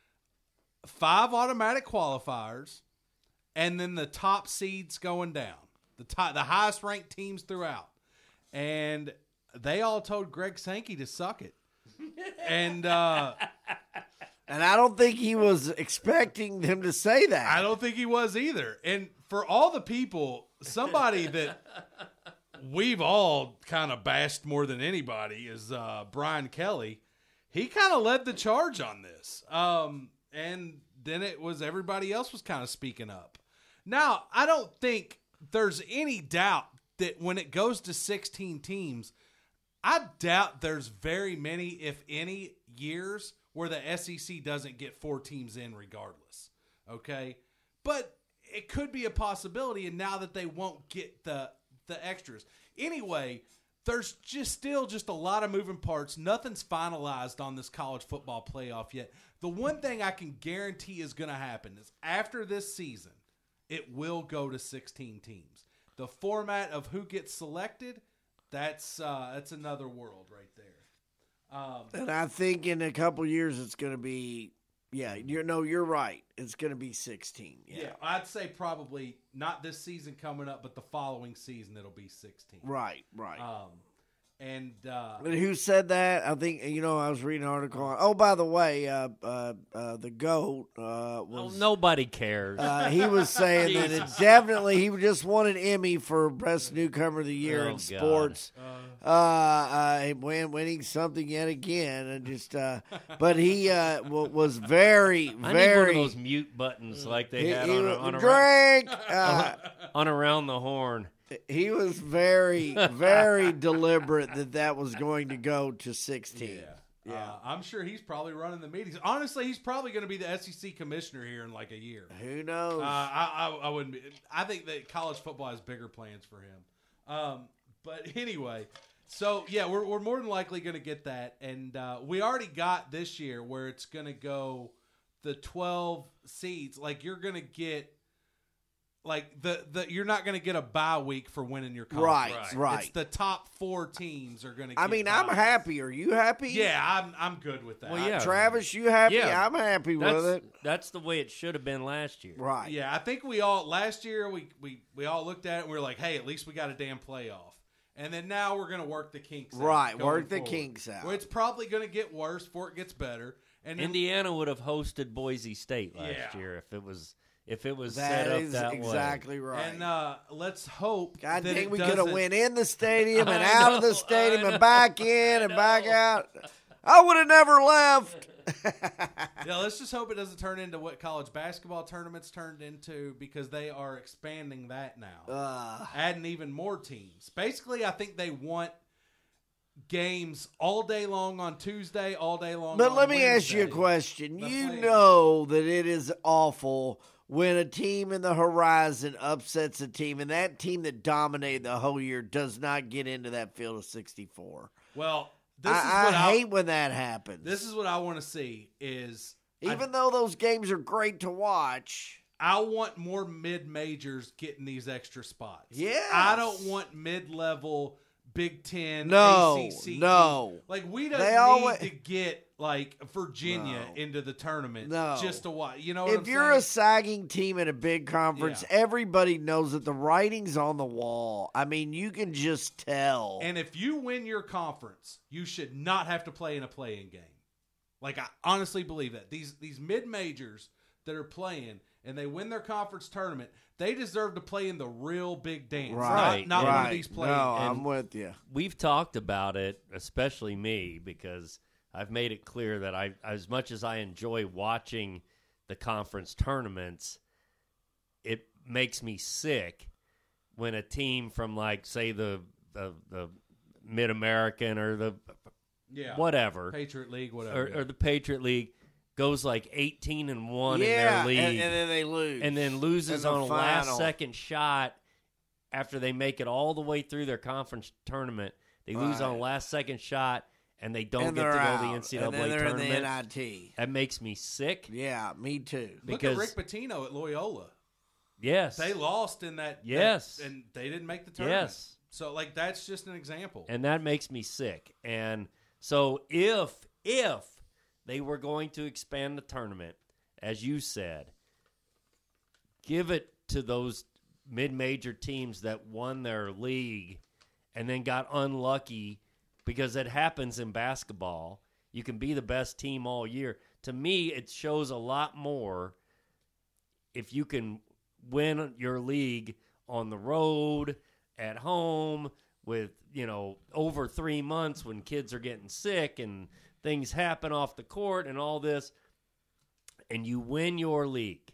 five automatic qualifiers and then the top seeds going down, the top, the highest ranked teams throughout. And they all told Greg Sankey to suck it. And uh, And I don't think he was expecting them to say that. I don't think he was either. And for all the people, somebody that we've all kind of bashed more than anybody is uh, Brian Kelly. He kind of led the charge on this. Um, and then it was everybody else was kind of speaking up. Now, I don't think there's any doubt that when it goes to sixteen teams, I doubt there's very many, if any, years where the S E C doesn't get four teams in regardless. Okay? But it could be a possibility, and now that they won't get the the extras. Anyway, there's just still just a lot of moving parts. Nothing's finalized on this college football playoff yet. The one thing I can guarantee is going to happen is after this season, it will go to sixteen teams. The format of who gets selected, that's uh, that's another world right there. Um, And I think in a couple years it's going to be, yeah, you know, you're right. It's going to be sixteen. Yeah. yeah, I'd say probably not this season coming up, but the following season it'll be sixteen. Right, right. Um, and uh, And who said that? I think, you know, I was reading an article on, oh, by the way, uh, uh, uh, the GOAT uh, Well, was, nobody cares. uh, he was saying that it Jesus. definitely, he just won an Emmy for Best Newcomer of the Year Oh, in God. sports. Uh, uh, win, winning something yet again. And just, uh, but he uh, w- was very, I need one very. of those mute buttons like they he, had he on, a, was- on, a, drink. Uh, on around the horn. He was very, very deliberate that that was going to go to sixteen. yeah, Uh, I'm sure he's probably running the meetings. Honestly, he's probably going to be the S E C commissioner here in like a year. Who knows? Uh, I, I, I wouldn't be. I think that college football has bigger plans for him. Um, but anyway, so yeah, we're we're more than likely going to get that, and uh, we already got this year where it's going to go the twelve seeds. Like you're going to get. Like the, the you're not going to get a bye week for winning your conference. Right, right. It's the top four teams are going to. I mean, I'm byes. happy. Are you happy? Yeah, I'm I'm good with that. Well, yeah. Travis, you happy? Yeah. I'm happy That's, with it. that's the way it should have been last year. Right. Yeah, I think we all last year we we we all looked at it and we were like, hey, at least we got a damn playoff. And then now we're going to work the kinks out. Right, going work the forward. kinks out. Well, it's probably going to get worse before it gets better. And then, Indiana would have hosted Boise State last Yeah. year if it was if it was That set up is that exactly right. and uh, let's hope God that dang, it we could have doesn't- went in the stadium and I out of know, the stadium I know, and back in and I back know. out. I would have never left. Yeah, let's just hope it doesn't turn into what college basketball tournaments turned into because they are expanding that now. Uh, Adding even more teams. Basically, I think they want games all day long on Tuesday, all day long but on let me ask you a Wednesday. question. The You play- know that it is awful when a team in the horizon upsets a team, and that team that dominated the whole year does not get into that field of sixty-four. Well, this is I, what I I, hate when that happens. this is what I want to see is I- Even though those games are great to watch. I want more mid majors getting these extra spots. Yes. I don't want mid level Big Ten, No, A C C. no. Like we don't They need alwa- to get like Virginia No. into the tournament No. just to watch. You know what If I'm you're a saying? sagging team in a big conference, Yeah. everybody knows that the writing's on the wall. I mean, you can just tell. And if you win your conference, you should not have to play in a play-in game. Like I honestly believe that these these mid majors that are playing and they win their conference tournament, they deserve to play in the real big dance, right, not, not right. one of these play-in No, games. I'm with you. We've talked about it, especially me, because I've made it clear that I, as much as I enjoy watching the conference tournaments, it makes me sick when a team from, like, say, the the, the Mid-American or the yeah. whatever, Patriot League, whatever, or, yeah. or the Patriot League goes like eighteen and one yeah, in their league, and, and then they lose, and then loses in the on a final. last second shot after they make it all the way through their conference tournament. They lose Right. on a last second shot, and they don't and get to they're go out. to the N C double A and then they're tournament. in the N I T. That makes me sick. Yeah, me too. Look because- at Rick Pitino at Loyola. Yes, They lost in that. Yes. that- and they didn't make the tournament. yes, So, like, that's just an example. and that makes me sick. And so, if if they were going to expand the tournament, as you said, give it to those mid-major teams that won their league and then got unlucky, because it happens in basketball. You can be the best team all year. To me, it shows a lot more if you can win your league on the road, at home, with, you know, over three months when kids are getting sick and things happen off the court and all this, and you win your league,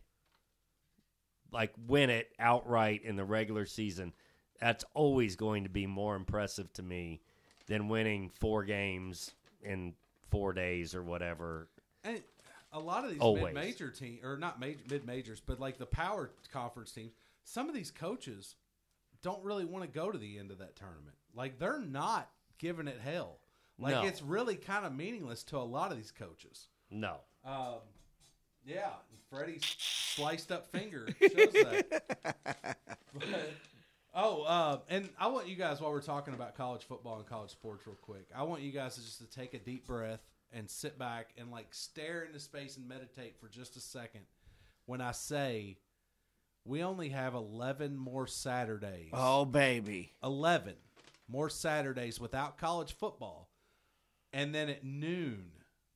like win it outright in the regular season. That's always going to be more impressive to me than winning four games in four days or whatever. And a lot of these Always. mid-major teams, or not major, mid-majors, but like the power conference teams, some of these coaches don't really want to go to the end of that tournament. Like, they're not giving it hell. Like, No. it's really kind of meaningless to a lot of these coaches. No. Um, yeah, Freddie's sliced up finger shows that. But, oh, uh, and I want you guys, while we're talking about college football and college sports real quick, I want you guys to just to take a deep breath and sit back and, like, stare into space and meditate for just a second when I say we only have eleven more Saturdays. Oh, baby. eleven more Saturdays without college football. And then at noon,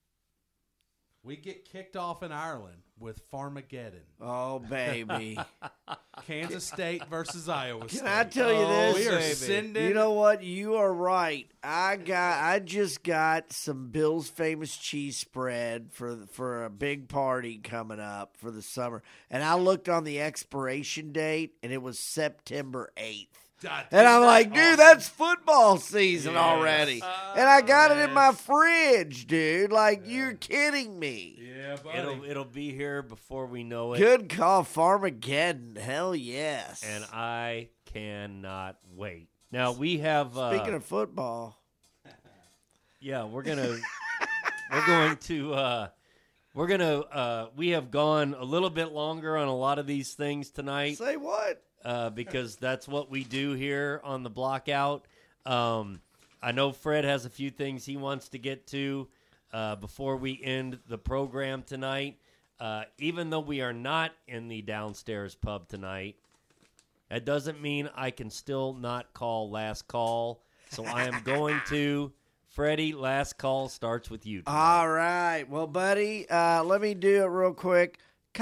we get kicked off in Ireland with Farmageddon. Oh, baby. Kansas State versus Iowa State. Can I tell you Oh, this? We are baby. sending. You know what? You are right. I got. I just got some Bill's Famous cheese spread for for a big party coming up for the summer, and I looked on the expiration date, and it was September eighth. God, And I'm isn't like, that dude, awesome? that's football season Yes. already. And I got it in my yes. fridge, dude. Like, you're kidding me. Yeah, buddy. It'll it'll be here before we know it. Good call, Farmageddon. Hell yes. And I cannot wait. Now we have uh, Speaking of football, yeah, we're gonna we're going to uh, we're gonna uh, we have gone a little bit longer on a lot of these things tonight. say what? Uh, because that's what we do here on the Block Out. Um, I know Fred has a few things he wants to get to uh, before we end the program tonight. Uh, even though we are not in the downstairs pub tonight, that doesn't mean I can still not call last call. So I am going to. Freddie, last call starts with you tonight. All right. Well, buddy, uh, let me do it real quick.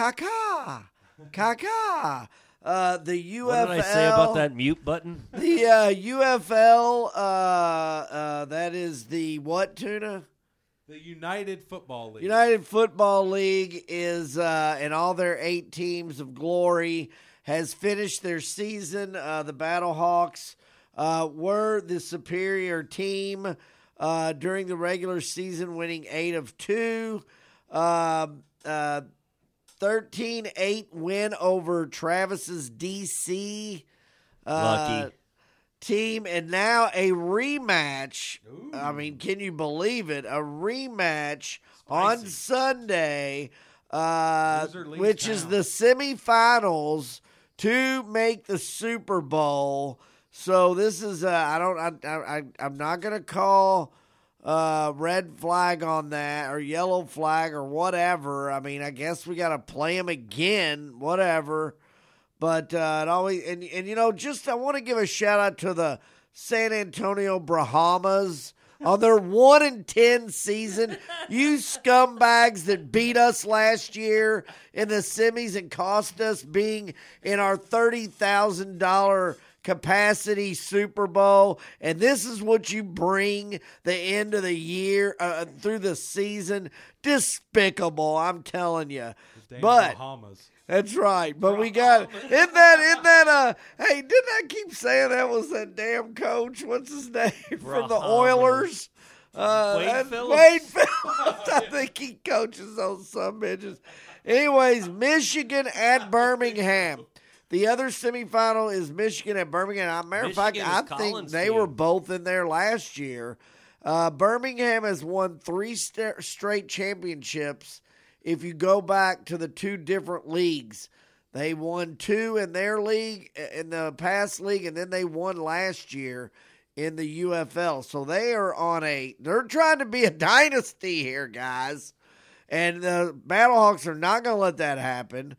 Kaka. Kaka. Uh, the U F L. What did I say about that mute button? The uh, U F L, uh, uh, that is the what, Tuna? The United Football League. United Football League is, uh, and all their eight teams of glory, has finished their season. Uh, the Battlehawks uh, were the superior team uh, during the regular season, winning eight of two. Uh, uh, thirteen eight win over Travis's D C uh, Lucky. team, and now a rematch. I mean, can you believe it? A rematch on Spicy. Sunday, uh, Loser leaves which is town. the semifinals to make the Super Bowl. So this is uh, I don't I, I I'm not gonna call uh, red flag on that or yellow flag or whatever. I mean, I guess we got to play them again, whatever. But uh, it always and and you know, just I want to give a shout out to the San Antonio Brahmas on their one and ten season. You scumbags that beat us last year in the semis and cost us being in our thirty thousand dollars capacity Super Bowl, and this is what you bring the end of the year uh, through the season. Despicable, I'm telling you. But Bahamas. that's right. But we got isn't that isn't that uh hey, didn't I keep saying that was that damn coach? What's his name from the Bahamas. Oilers? Uh, Wade that's Phillips. Wade Phillips. I think he coaches those some bitches. Anyways, Michigan at Birmingham. The other semifinal is Michigan at Birmingham. Matter of fact, Michigan I is think Collins' they team. were both in there last year. Uh, Birmingham has won three st- straight championships. If you go back to the two different leagues, they won two in their league, in the past league, and then they won last year in the U F L. So they are on a, they're trying to be a dynasty here, guys. And the Battlehawks are not going to let that happen.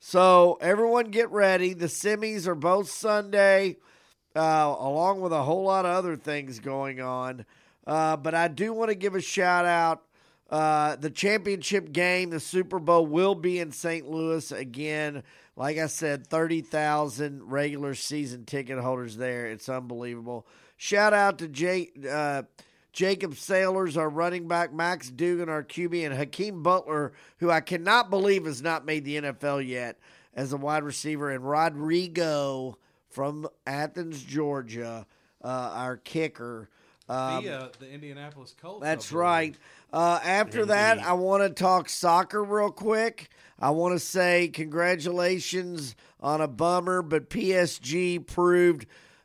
So everyone get ready. The semis are both Sunday, uh, along with a whole lot of other things going on. Uh, but I do want to give a shout out. Uh, the championship game, the Super Bowl, will be in Saint Louis again. Like I said, thirty thousand regular season ticket holders there. It's unbelievable. Shout out to Jay, uh, Jacob Sailors, our running back, Max Dugan, our Q B, and Hakeem Butler, who I cannot believe has not made the N F L yet as a wide receiver, and Rodrigo from Athens, Georgia, uh, our kicker. Um, the, uh, the Indianapolis Colts. That's I believe. right. Uh, after Indeed. that, I want to talk soccer real quick. I want to say congratulations on a bummer, but P S G proved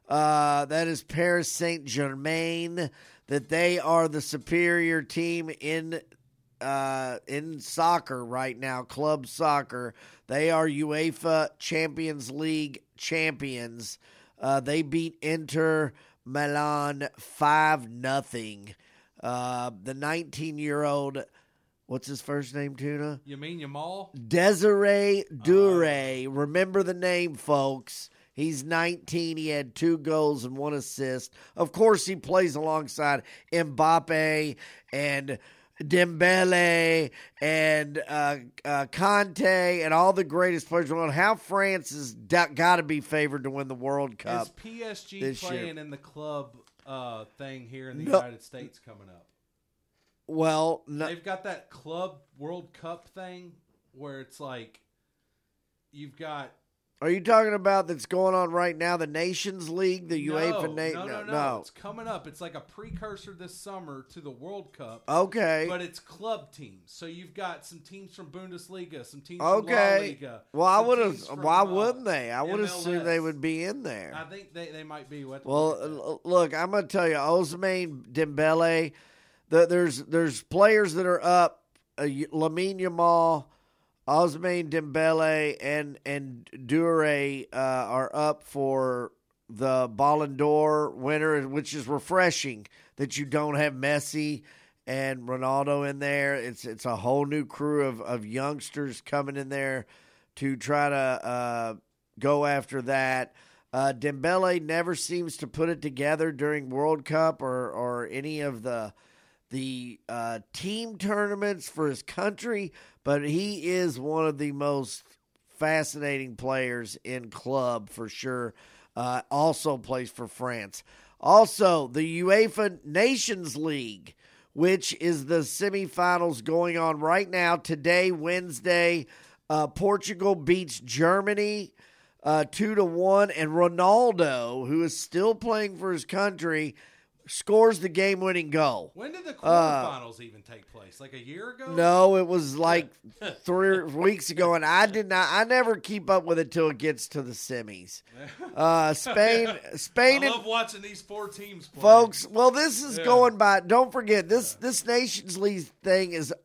uh, that is Paris Saint-Germain, that they are the superior team in uh, in soccer right now, club soccer. They are UEFA Champions League champions. Uh, they beat Inter Milan five nothing. Uh, the nineteen-year-old, what's his first name, Tuna? You mean Yamal? Desiree Dure. Remember the name, folks. He's nineteen. He had two goals and one assist. Of course, he plays alongside Mbappe and Dembele and uh, uh, Conte and all the greatest players in the world. How France has got to be favored to win the World Cup. Is P S G this playing year. in the club uh, thing here in the No. United States coming up? Well, no, They've got that club World Cup thing where it's like you've got are you talking about that's going on right now, the Nations League, the no, UEFA? Na- no, no, no, no. It's coming up. It's like a precursor this summer to the World Cup. Okay. But it's club teams. So you've got some teams from Bundesliga, some teams Okay. from La Liga. Well, I some would teams have. from, Why uh, wouldn't they? I would M L S. assume they would be in there. I think they, they might be. What Well, l- look, I'm going to tell you, Ousmane Dembele. The, there's there's players that are up. Uh, Lamine Yamal, Ousmane Dembele, and and Dure uh, are up for the Ballon d'Or winner, which is refreshing that you don't have Messi and Ronaldo in there. It's it's a whole new crew of, of youngsters coming in there to try to uh, go after that. Uh, Dembele never seems to put it together during World Cup or, or any of the the uh, team tournaments for his country, but he is one of the most fascinating players in club for sure. Uh, also plays for France. Also, the UEFA Nations League, which is the semifinals going on right now. Today, Wednesday, uh, Portugal beats Germany uh, two to one, and Ronaldo, who is still playing for his country, scores the game-winning goal. when did the uh, quarterfinals even take place? Like a year ago? No, it was like three weeks ago, and I did not. I never keep up with it till it gets to the semis. Uh, Spain, Spain, I and love watching these four teams play. folks. Well, this is Yeah. going by. Don't forget this. This Nations League thing is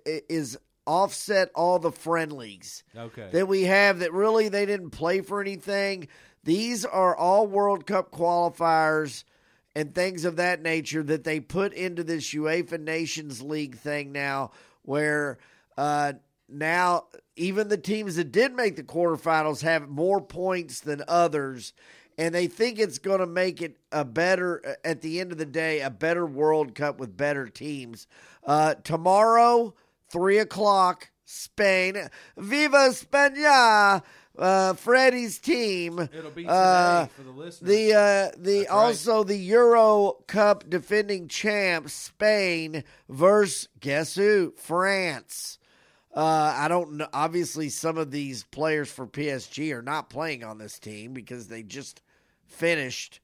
is offset all the friendlies Okay. that we have that really they didn't play for anything. These are all World Cup qualifiers and things of that nature that they put into this UEFA Nations League thing now, where uh, now even the teams that did make the quarterfinals have more points than others, and they think it's going to make it a better, at the end of the day, a better World Cup with better teams. Uh, tomorrow, three o'clock, Spain. Viva España! Uh, Freddie's team. It'll be today uh, for the listeners. The uh, the That's also right. the Euro Cup defending champs Spain versus guess who? France. Uh, I don't know. Obviously, some of these players for P S G are not playing on this team because they just finished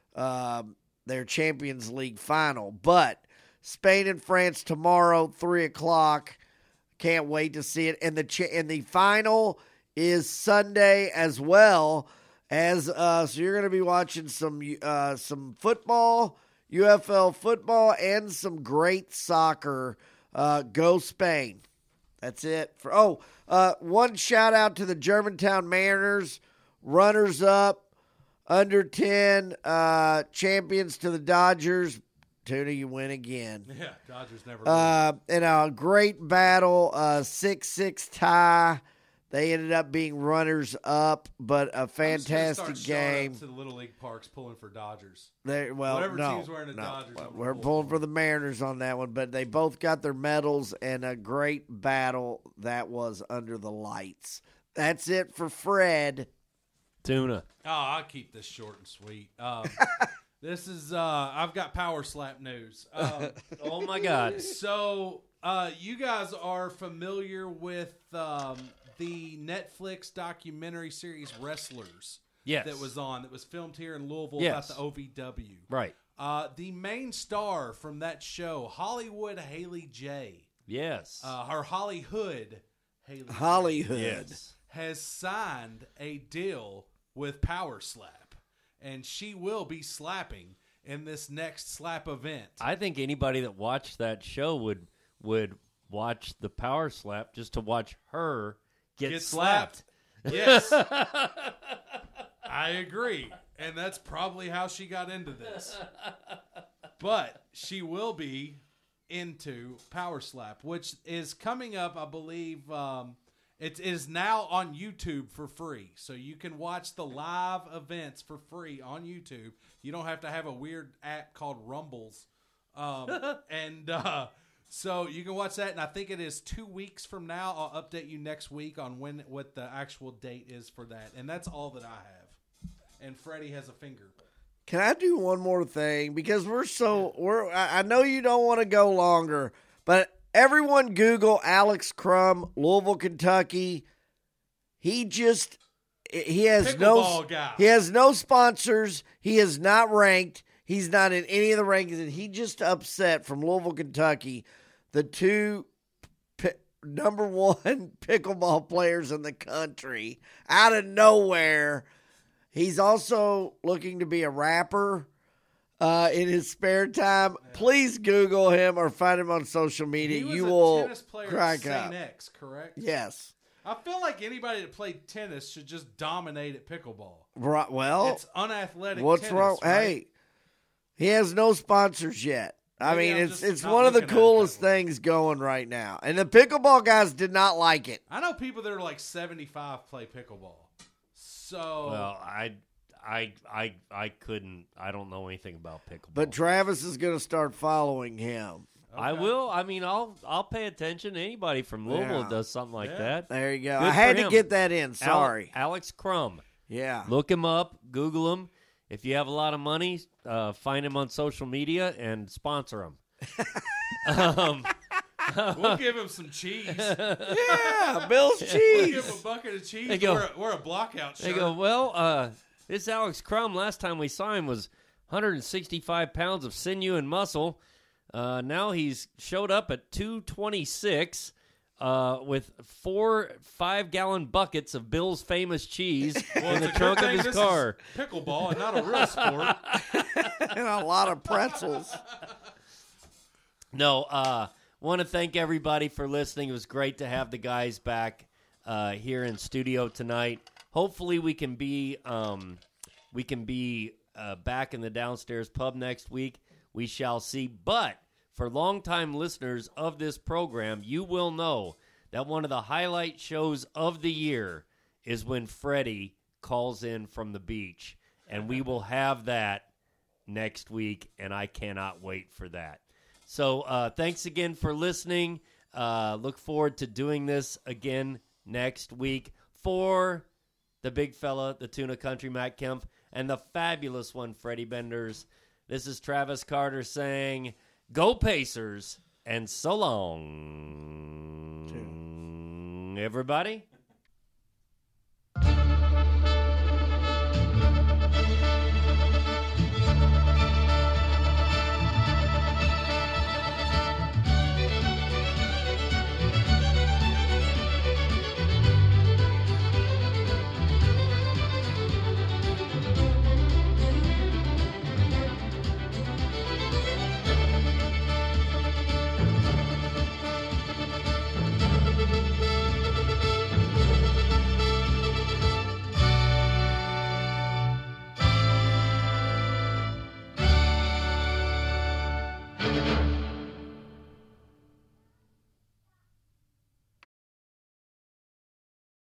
um, their Champions League final. But Spain and France tomorrow, three o'clock. Can't wait to see it. And the cha- and the final is Sunday as well. As uh, so, you're going to be watching some uh, some football, U F L football, and some great soccer. Uh, go Spain! That's it. For oh, uh, one shout out to the Germantown Mariners, runners up, under ten, uh, champions to the Dodgers. Tuna, you win again. Yeah, Dodgers never. Uh, in a great battle, uh, six six tie. They ended up being runners up, but a fantastic game. To the Little League parks pulling for Dodgers. They, well, Whatever no, team's wearing the no. Dodgers, I'm We're pulling pulling for for the Mariners on that one, but they both got their medals and a great battle that was under the lights. That's it for Fred. Tuna. Oh, I'll keep this short and sweet. Um, this is uh, I've got power slap news. Um, Oh, my God. so uh, you guys are familiar with um, the Netflix documentary series Wrestlers? Yes. That was on, that was filmed here in Louisville Yes. about the O V W. Right. Uh, the main star from that show, Hollywood Haley J, Yes. uh, or Hollywood Haley J, Hollywood. yes. has signed a deal with Power Slap, and she will be slapping in this next slap event. I think anybody that watched that show would would watch the Power Slap just to watch her get, Get slapped. slapped. Yes. I agree. And that's probably how she got into this. But she will be into Power Slap, which is coming up, I believe. Um, it is now on YouTube for free. So you can watch the live events for free on YouTube. You don't have to have a weird app called Rumbles. Um, and uh, so you can watch that. And I think it is two weeks from now. I'll update you next week on when what the actual date is for that. And that's all that I have. And Freddie has a finger. Can I do one more thing? Because we're so we're. I I know you don't want to go longer, but everyone Google Alex Crum, Louisville, Kentucky. He just he has no Pickleball guy. he has no sponsors. He is not ranked. He's not in any of the rankings, and he just upset from Louisville, Kentucky, the two pi- number one pickleball players in the country out of nowhere. He's also looking to be a rapper uh, in his spare time. Yeah. Please Google him or find him on social media. He was you a will tennis player crack at up. Saint X, correct? Yes. I feel like anybody that played tennis should just dominate at pickleball. Right, well, It's unathletic. what's tennis, wrong? right? Hey, he has no sponsors yet. I Maybe mean, I'm it's just it's not one of the looking at it coolest that way. things going right now. And the pickleball guys did not like it. I know people that are like seventy-five play pickleball. So Well, I, I, I, I couldn't. I don't know anything about pickleball. But Travis is going to start following him. I Okay. will. I mean, I'll I'll pay attention to anybody from Louisville Yeah. that does something like Yeah. that. There you go. Good I had for to him. get that in. Sorry. Ale- Alex Crum. Yeah. Look him up. Google him. If you have a lot of money, uh, find him on social media and sponsor him. um, we'll give him some cheese. Yeah, Bill's We'll cheese. give him a bucket of cheese. They go- we're, a, we're a blockout shirt. they go, well, uh, this Alex Crum, last time we saw him was one hundred sixty-five pounds of sinew and muscle. Uh, now he's showed up at two twenty-six uh, with four five-gallon buckets of Bill's famous cheese Well, in the it's a good trunk of thing his this car. is pickleball and not a real sport. And a lot of pretzels. No, uh, want to thank everybody for listening. It was great to have the guys back uh, here in studio tonight. Hopefully, we can be um, we can be uh, back in the downstairs pub next week. We shall see. But for longtime listeners of this program, you will know that one of the highlight shows of the year is when Freddie calls in from the beach. And we will have that next week, and I cannot wait for that. So uh, thanks again for listening. Uh, look forward to doing this again next week for the big fella, the Tuna Country Matt Kemp, and the fabulous one, Freddie Benders. This is Travis Carter saying, go Pacers, and so long, Two. everybody.